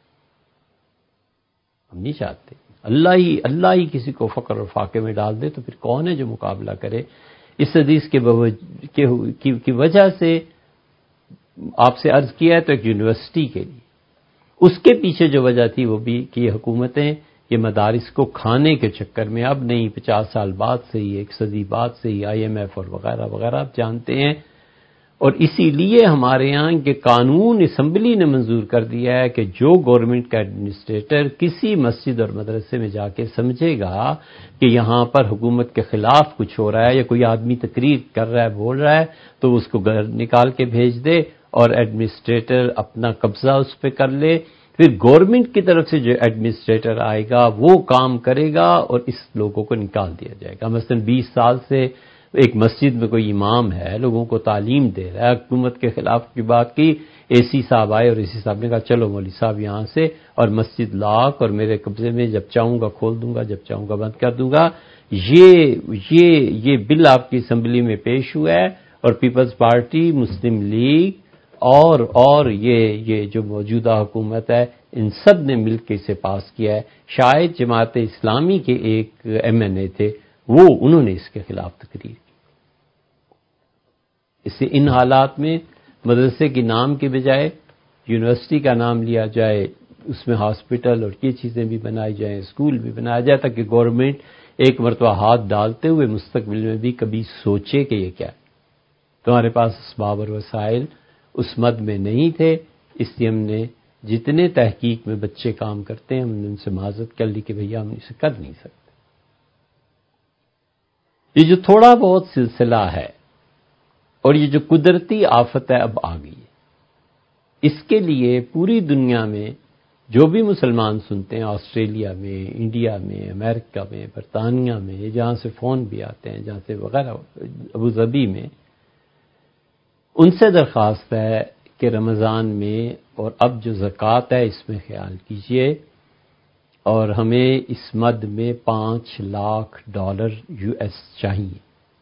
ہم نہیں چاہتے اللہ ہی کسی کو فقر اور فاقے میں ڈال دے تو پھر کون ہے جو مقابلہ کرے. اس حدیث کی وجہ سے آپ سے عرض کیا ہے تو ایک یونیورسٹی کے لیے اس کے پیچھے جو وجہ تھی وہ بھی کہ حکومتیں یہ مدارس کو کھانے کے چکر میں اب نہیں 50 سال بعد سے ہی، 1 صدی بعد سے ہی IMF اور وغیرہ وغیرہ آپ جانتے ہیں. اور اسی لیے ہمارے یہاں کے قانون اسمبلی نے منظور کر دیا ہے کہ جو گورنمنٹ کا ایڈمنسٹریٹر کسی مسجد اور مدرسے میں جا کے سمجھے گا کہ یہاں پر حکومت کے خلاف کچھ ہو رہا ہے یا کوئی آدمی تقریر کر رہا ہے، بول رہا ہے، تو اس کو گھر نکال کے بھیج دے اور ایڈمنسٹریٹر اپنا قبضہ اس پہ کر لے. پھر گورنمنٹ کی طرف سے جو ایڈمنسٹریٹر آئے گا وہ کام کرے گا اور اس لوگوں کو نکال دیا جائے گا. مثلا 20 سال سے ایک مسجد میں کوئی امام ہے، لوگوں کو تعلیم دے رہا ہے، حکومت کے خلاف کی بات کی، AC صاحب آئے اور AC صاحب نے کہا چلو مولوی صاحب یہاں سے، اور مسجد لاک اور میرے قبضے میں، جب چاہوں گا کھول دوں گا، جب چاہوں گا بند کر دوں گا. یہ بل آپ کی اسمبلی میں پیش ہوا ہے اور پیپلز پارٹی، مسلم لیگ اور یہ جو موجودہ حکومت ہے ان سب نے مل کے اسے پاس کیا ہے. شاید جماعت اسلامی کے ایک MNA تھے، انہوں نے اس کے خلاف تقریر کی. اس سے ان حالات میں مدرسے کے نام کے بجائے یونیورسٹی کا نام لیا جائے، اس میں ہاسپٹل اور یہ چیزیں بھی بنائی جائیں، اسکول بھی بنایا جائے، تاکہ گورنمنٹ ایک مرتبہ ہاتھ ڈالتے ہوئے مستقبل میں بھی کبھی سوچے کہ یہ کیا ہے. تمہارے پاس اسباب اور وسائل اس مد میں نہیں تھے، اس لیے ہم نے جتنے تحقیق میں بچے کام کرتے ہیں ہم نے ان سے معذرت کر لی کہ بھیا ہم اسے کر نہیں سکتے. یہ جو تھوڑا بہت سلسلہ ہے اور یہ جو قدرتی آفت ہے اب آ گئی ہے، اس کے لیے پوری دنیا میں جو بھی مسلمان سنتے ہیں، آسٹریلیا میں، انڈیا میں، امریکہ میں، برطانیہ میں، جہاں سے فون بھی آتے ہیں، جہاں سے وغیرہ، ابوظہبی میں، ان سے درخواست ہے کہ رمضان میں اور اب جو زکوٰۃ ہے اس میں خیال کیجئے، اور ہمیں اس مد میں $5 لاکھ US چاہیے.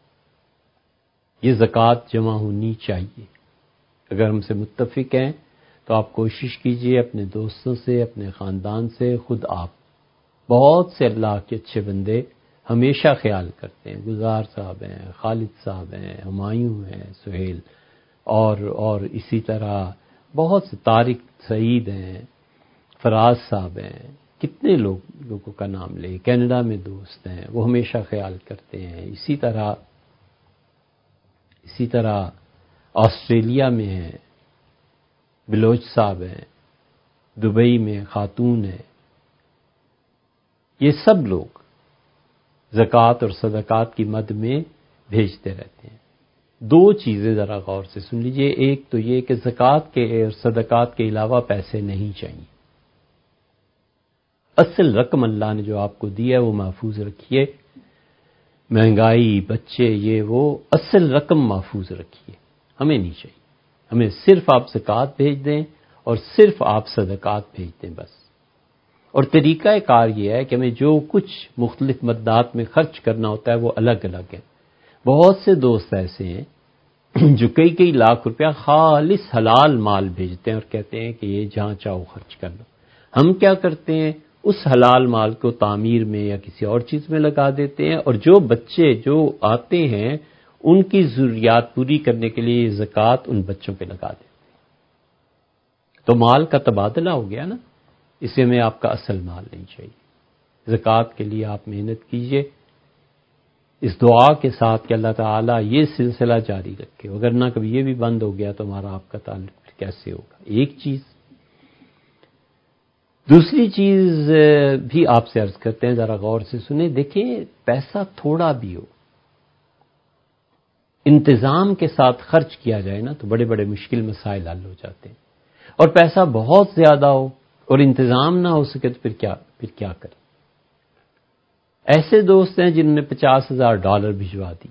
یہ زکوٰۃ جمع ہونی چاہیے. اگر ہم سے متفق ہیں تو آپ کوشش کیجئے اپنے دوستوں سے، اپنے خاندان سے، خود آپ. بہت سے اللہ کے اچھے بندے ہمیشہ خیال کرتے ہیں. گلزار صاحب ہیں، خالد صاحب ہیں، ہمایوں ہیں، سہیل، اور اسی طرح بہت سے، طارق سعید ہیں، فراز صاحب ہیں، کتنے لوگوں کا نام لے. کینیڈا میں دوست ہیں، وہ ہمیشہ خیال کرتے ہیں. اسی طرح آسٹریلیا میں ہیں، بلوچ صاحب ہیں، دبئی میں خاتون ہیں. یہ سب لوگ زکوٰۃ اور صدقات کی مد میں بھیجتے رہتے ہیں. دو چیزیں ذرا غور سے سن لیجئے. ایک تو یہ کہ زکوٰۃ کے اور صدقات کے علاوہ پیسے نہیں چاہیے. اصل رقم اللہ نے جو آپ کو دی ہے وہ محفوظ رکھیے. مہنگائی، بچے، یہ وہ، اصل رقم محفوظ رکھیے. ہمیں نہیں چاہیے. ہمیں صرف آپ زکوٰۃ بھیج دیں اور صرف آپ صدقات بھیج دیں بس. اور طریقہ کار یہ ہے کہ ہمیں جو کچھ مختلف مدات میں خرچ کرنا ہوتا ہے وہ الگ الگ ہے. بہت سے دوست ایسے ہیں جو کئی لاکھ روپیہ خالص حلال مال بھیجتے ہیں اور کہتے ہیں کہ یہ جہاں چاہو خرچ کر لو. ہم کیا کرتے ہیں، اس حلال مال کو تعمیر میں یا کسی اور چیز میں لگا دیتے ہیں، اور جو بچے جو آتے ہیں ان کی ضروریات پوری کرنے کے لیے زکوٰۃ ان بچوں پہ لگا دیتے ہیں. تو مال کا تبادلہ ہو گیا نا. اسے میں آپ کا اصل مال نہیں چاہیے. زکوٰۃ کے لیے آپ محنت کیجئے اس دعا کے ساتھ کہ اللہ تعالیٰ یہ سلسلہ جاری رکھے، وگرنہ کبھی یہ بھی بند ہو گیا تو ہمارا آپ کا تعلق کیسے ہوگا. ایک چیز. دوسری چیز بھی آپ سے عرض کرتے ہیں، ذرا غور سے سنیں. دیکھیں، پیسہ تھوڑا بھی ہو، انتظام کے ساتھ خرچ کیا جائے نا تو بڑے بڑے مشکل مسائل حل ہو جاتے ہیں. اور پیسہ بہت زیادہ ہو اور انتظام نہ ہو سکے تو پھر کیا کریں. ایسے دوست ہیں جنہوں نے $50,000 بھجوا دی.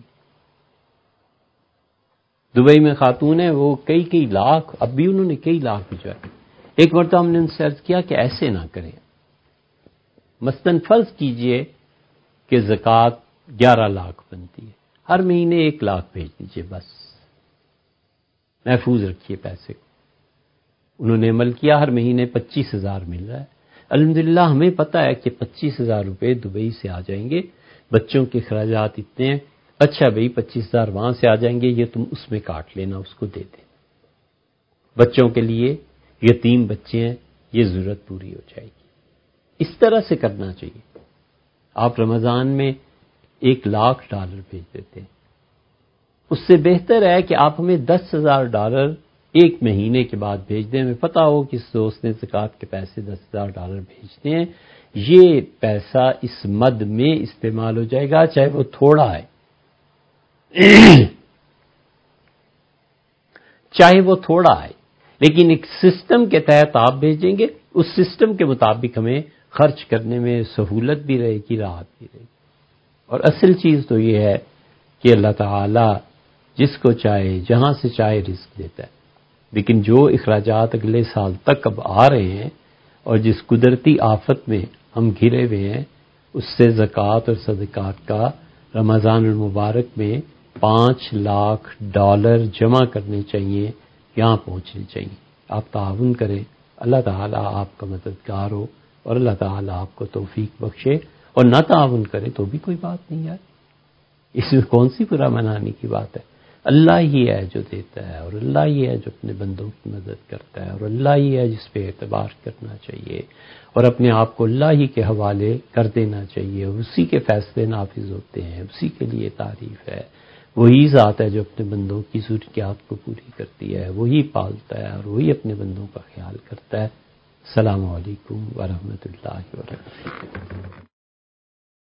دبئی میں خاتون ہیں، وہ کئی لاکھ، اب بھی انہوں نے کئی لاکھ بھجوائے. ایک مرتبہ ہم نے ان سے عرض کیا کہ ایسے نہ کریں. مثلاً فرض کیجئے کہ زکوٰۃ 11 لاکھ بنتی ہے، ہر مہینے 1 لاکھ بھیج دیجئے بس، محفوظ رکھیے پیسے کو. انہوں نے عمل کیا، ہر مہینے 25,000 مل رہا ہے. الحمدللہ ہمیں پتہ ہے کہ 25,000 روپے دبئی سے آ جائیں گے. بچوں کے اخراجات اتنے ہیں. اچھا بھئی 25,000 وہاں سے آ جائیں گے، یہ تم اس میں کاٹ لینا، اس کو دے دیں. بچوں کے لیے، یتیم بچے ہیں، یہ ضرورت پوری ہو جائے گی. اس طرح سے کرنا چاہیے. آپ رمضان میں $1 لاکھ بھیج دیتے ہیں. اس سے بہتر ہے کہ آپ ہمیں $10,000 ایک مہینے کے بعد بھیج دیں. ہمیں پتہ ہو کہ اس دوست نے زکوٰۃ کے پیسے $10,000 بھیجتے ہیں، یہ پیسہ اس مد میں استعمال ہو جائے گا، چاہے وہ تھوڑا ہے لیکن ایک سسٹم کے تحت آپ بھیجیں گے. اس سسٹم کے مطابق ہمیں خرچ کرنے میں سہولت بھی رہے گی، راحت بھی رہے گی. اور اصل چیز تو یہ ہے کہ اللہ تعالی جس کو چاہے جہاں سے چاہے رزق دیتا ہے. لیکن جو اخراجات اگلے سال تک اب آ رہے ہیں اور جس قدرتی آفت میں ہم گھرے ہوئے ہیں، اس سے زکوٰۃ اور صدقات کا رمضان المبارک میں $5 لاکھ جمع کرنے چاہیے یہاں پہنچنی چاہیے. آپ تعاون کریں, اللہ تعالیٰ آپ کا مددگار ہو اور اللہ تعالیٰ آپ کو توفیق بخشے, اور نہ تعاون کرے تو بھی کوئی بات نہیں ہے, اس میں کون سی برا منانے کی بات ہے. اللہ ہی ہے جو دیتا ہے, اور اللہ ہی ہے جو اپنے بندوں کی مدد کرتا ہے, اور اللہ ہی ہے جس پہ اعتبار کرنا چاہیے, اور اپنے آپ کو اللہ ہی کے حوالے کر دینا چاہیے. اسی کے فیصلے نافذ ہوتے ہیں, اسی کے لیے تعریف ہے. وہی ذات ہے جو اپنے بندوں کی ضروریات کو پوری کرتی ہے, وہی پالتا ہے اور وہی اپنے بندوں کا خیال کرتا ہے. السلام علیکم ورحمۃ اللہ وبرکاتہ.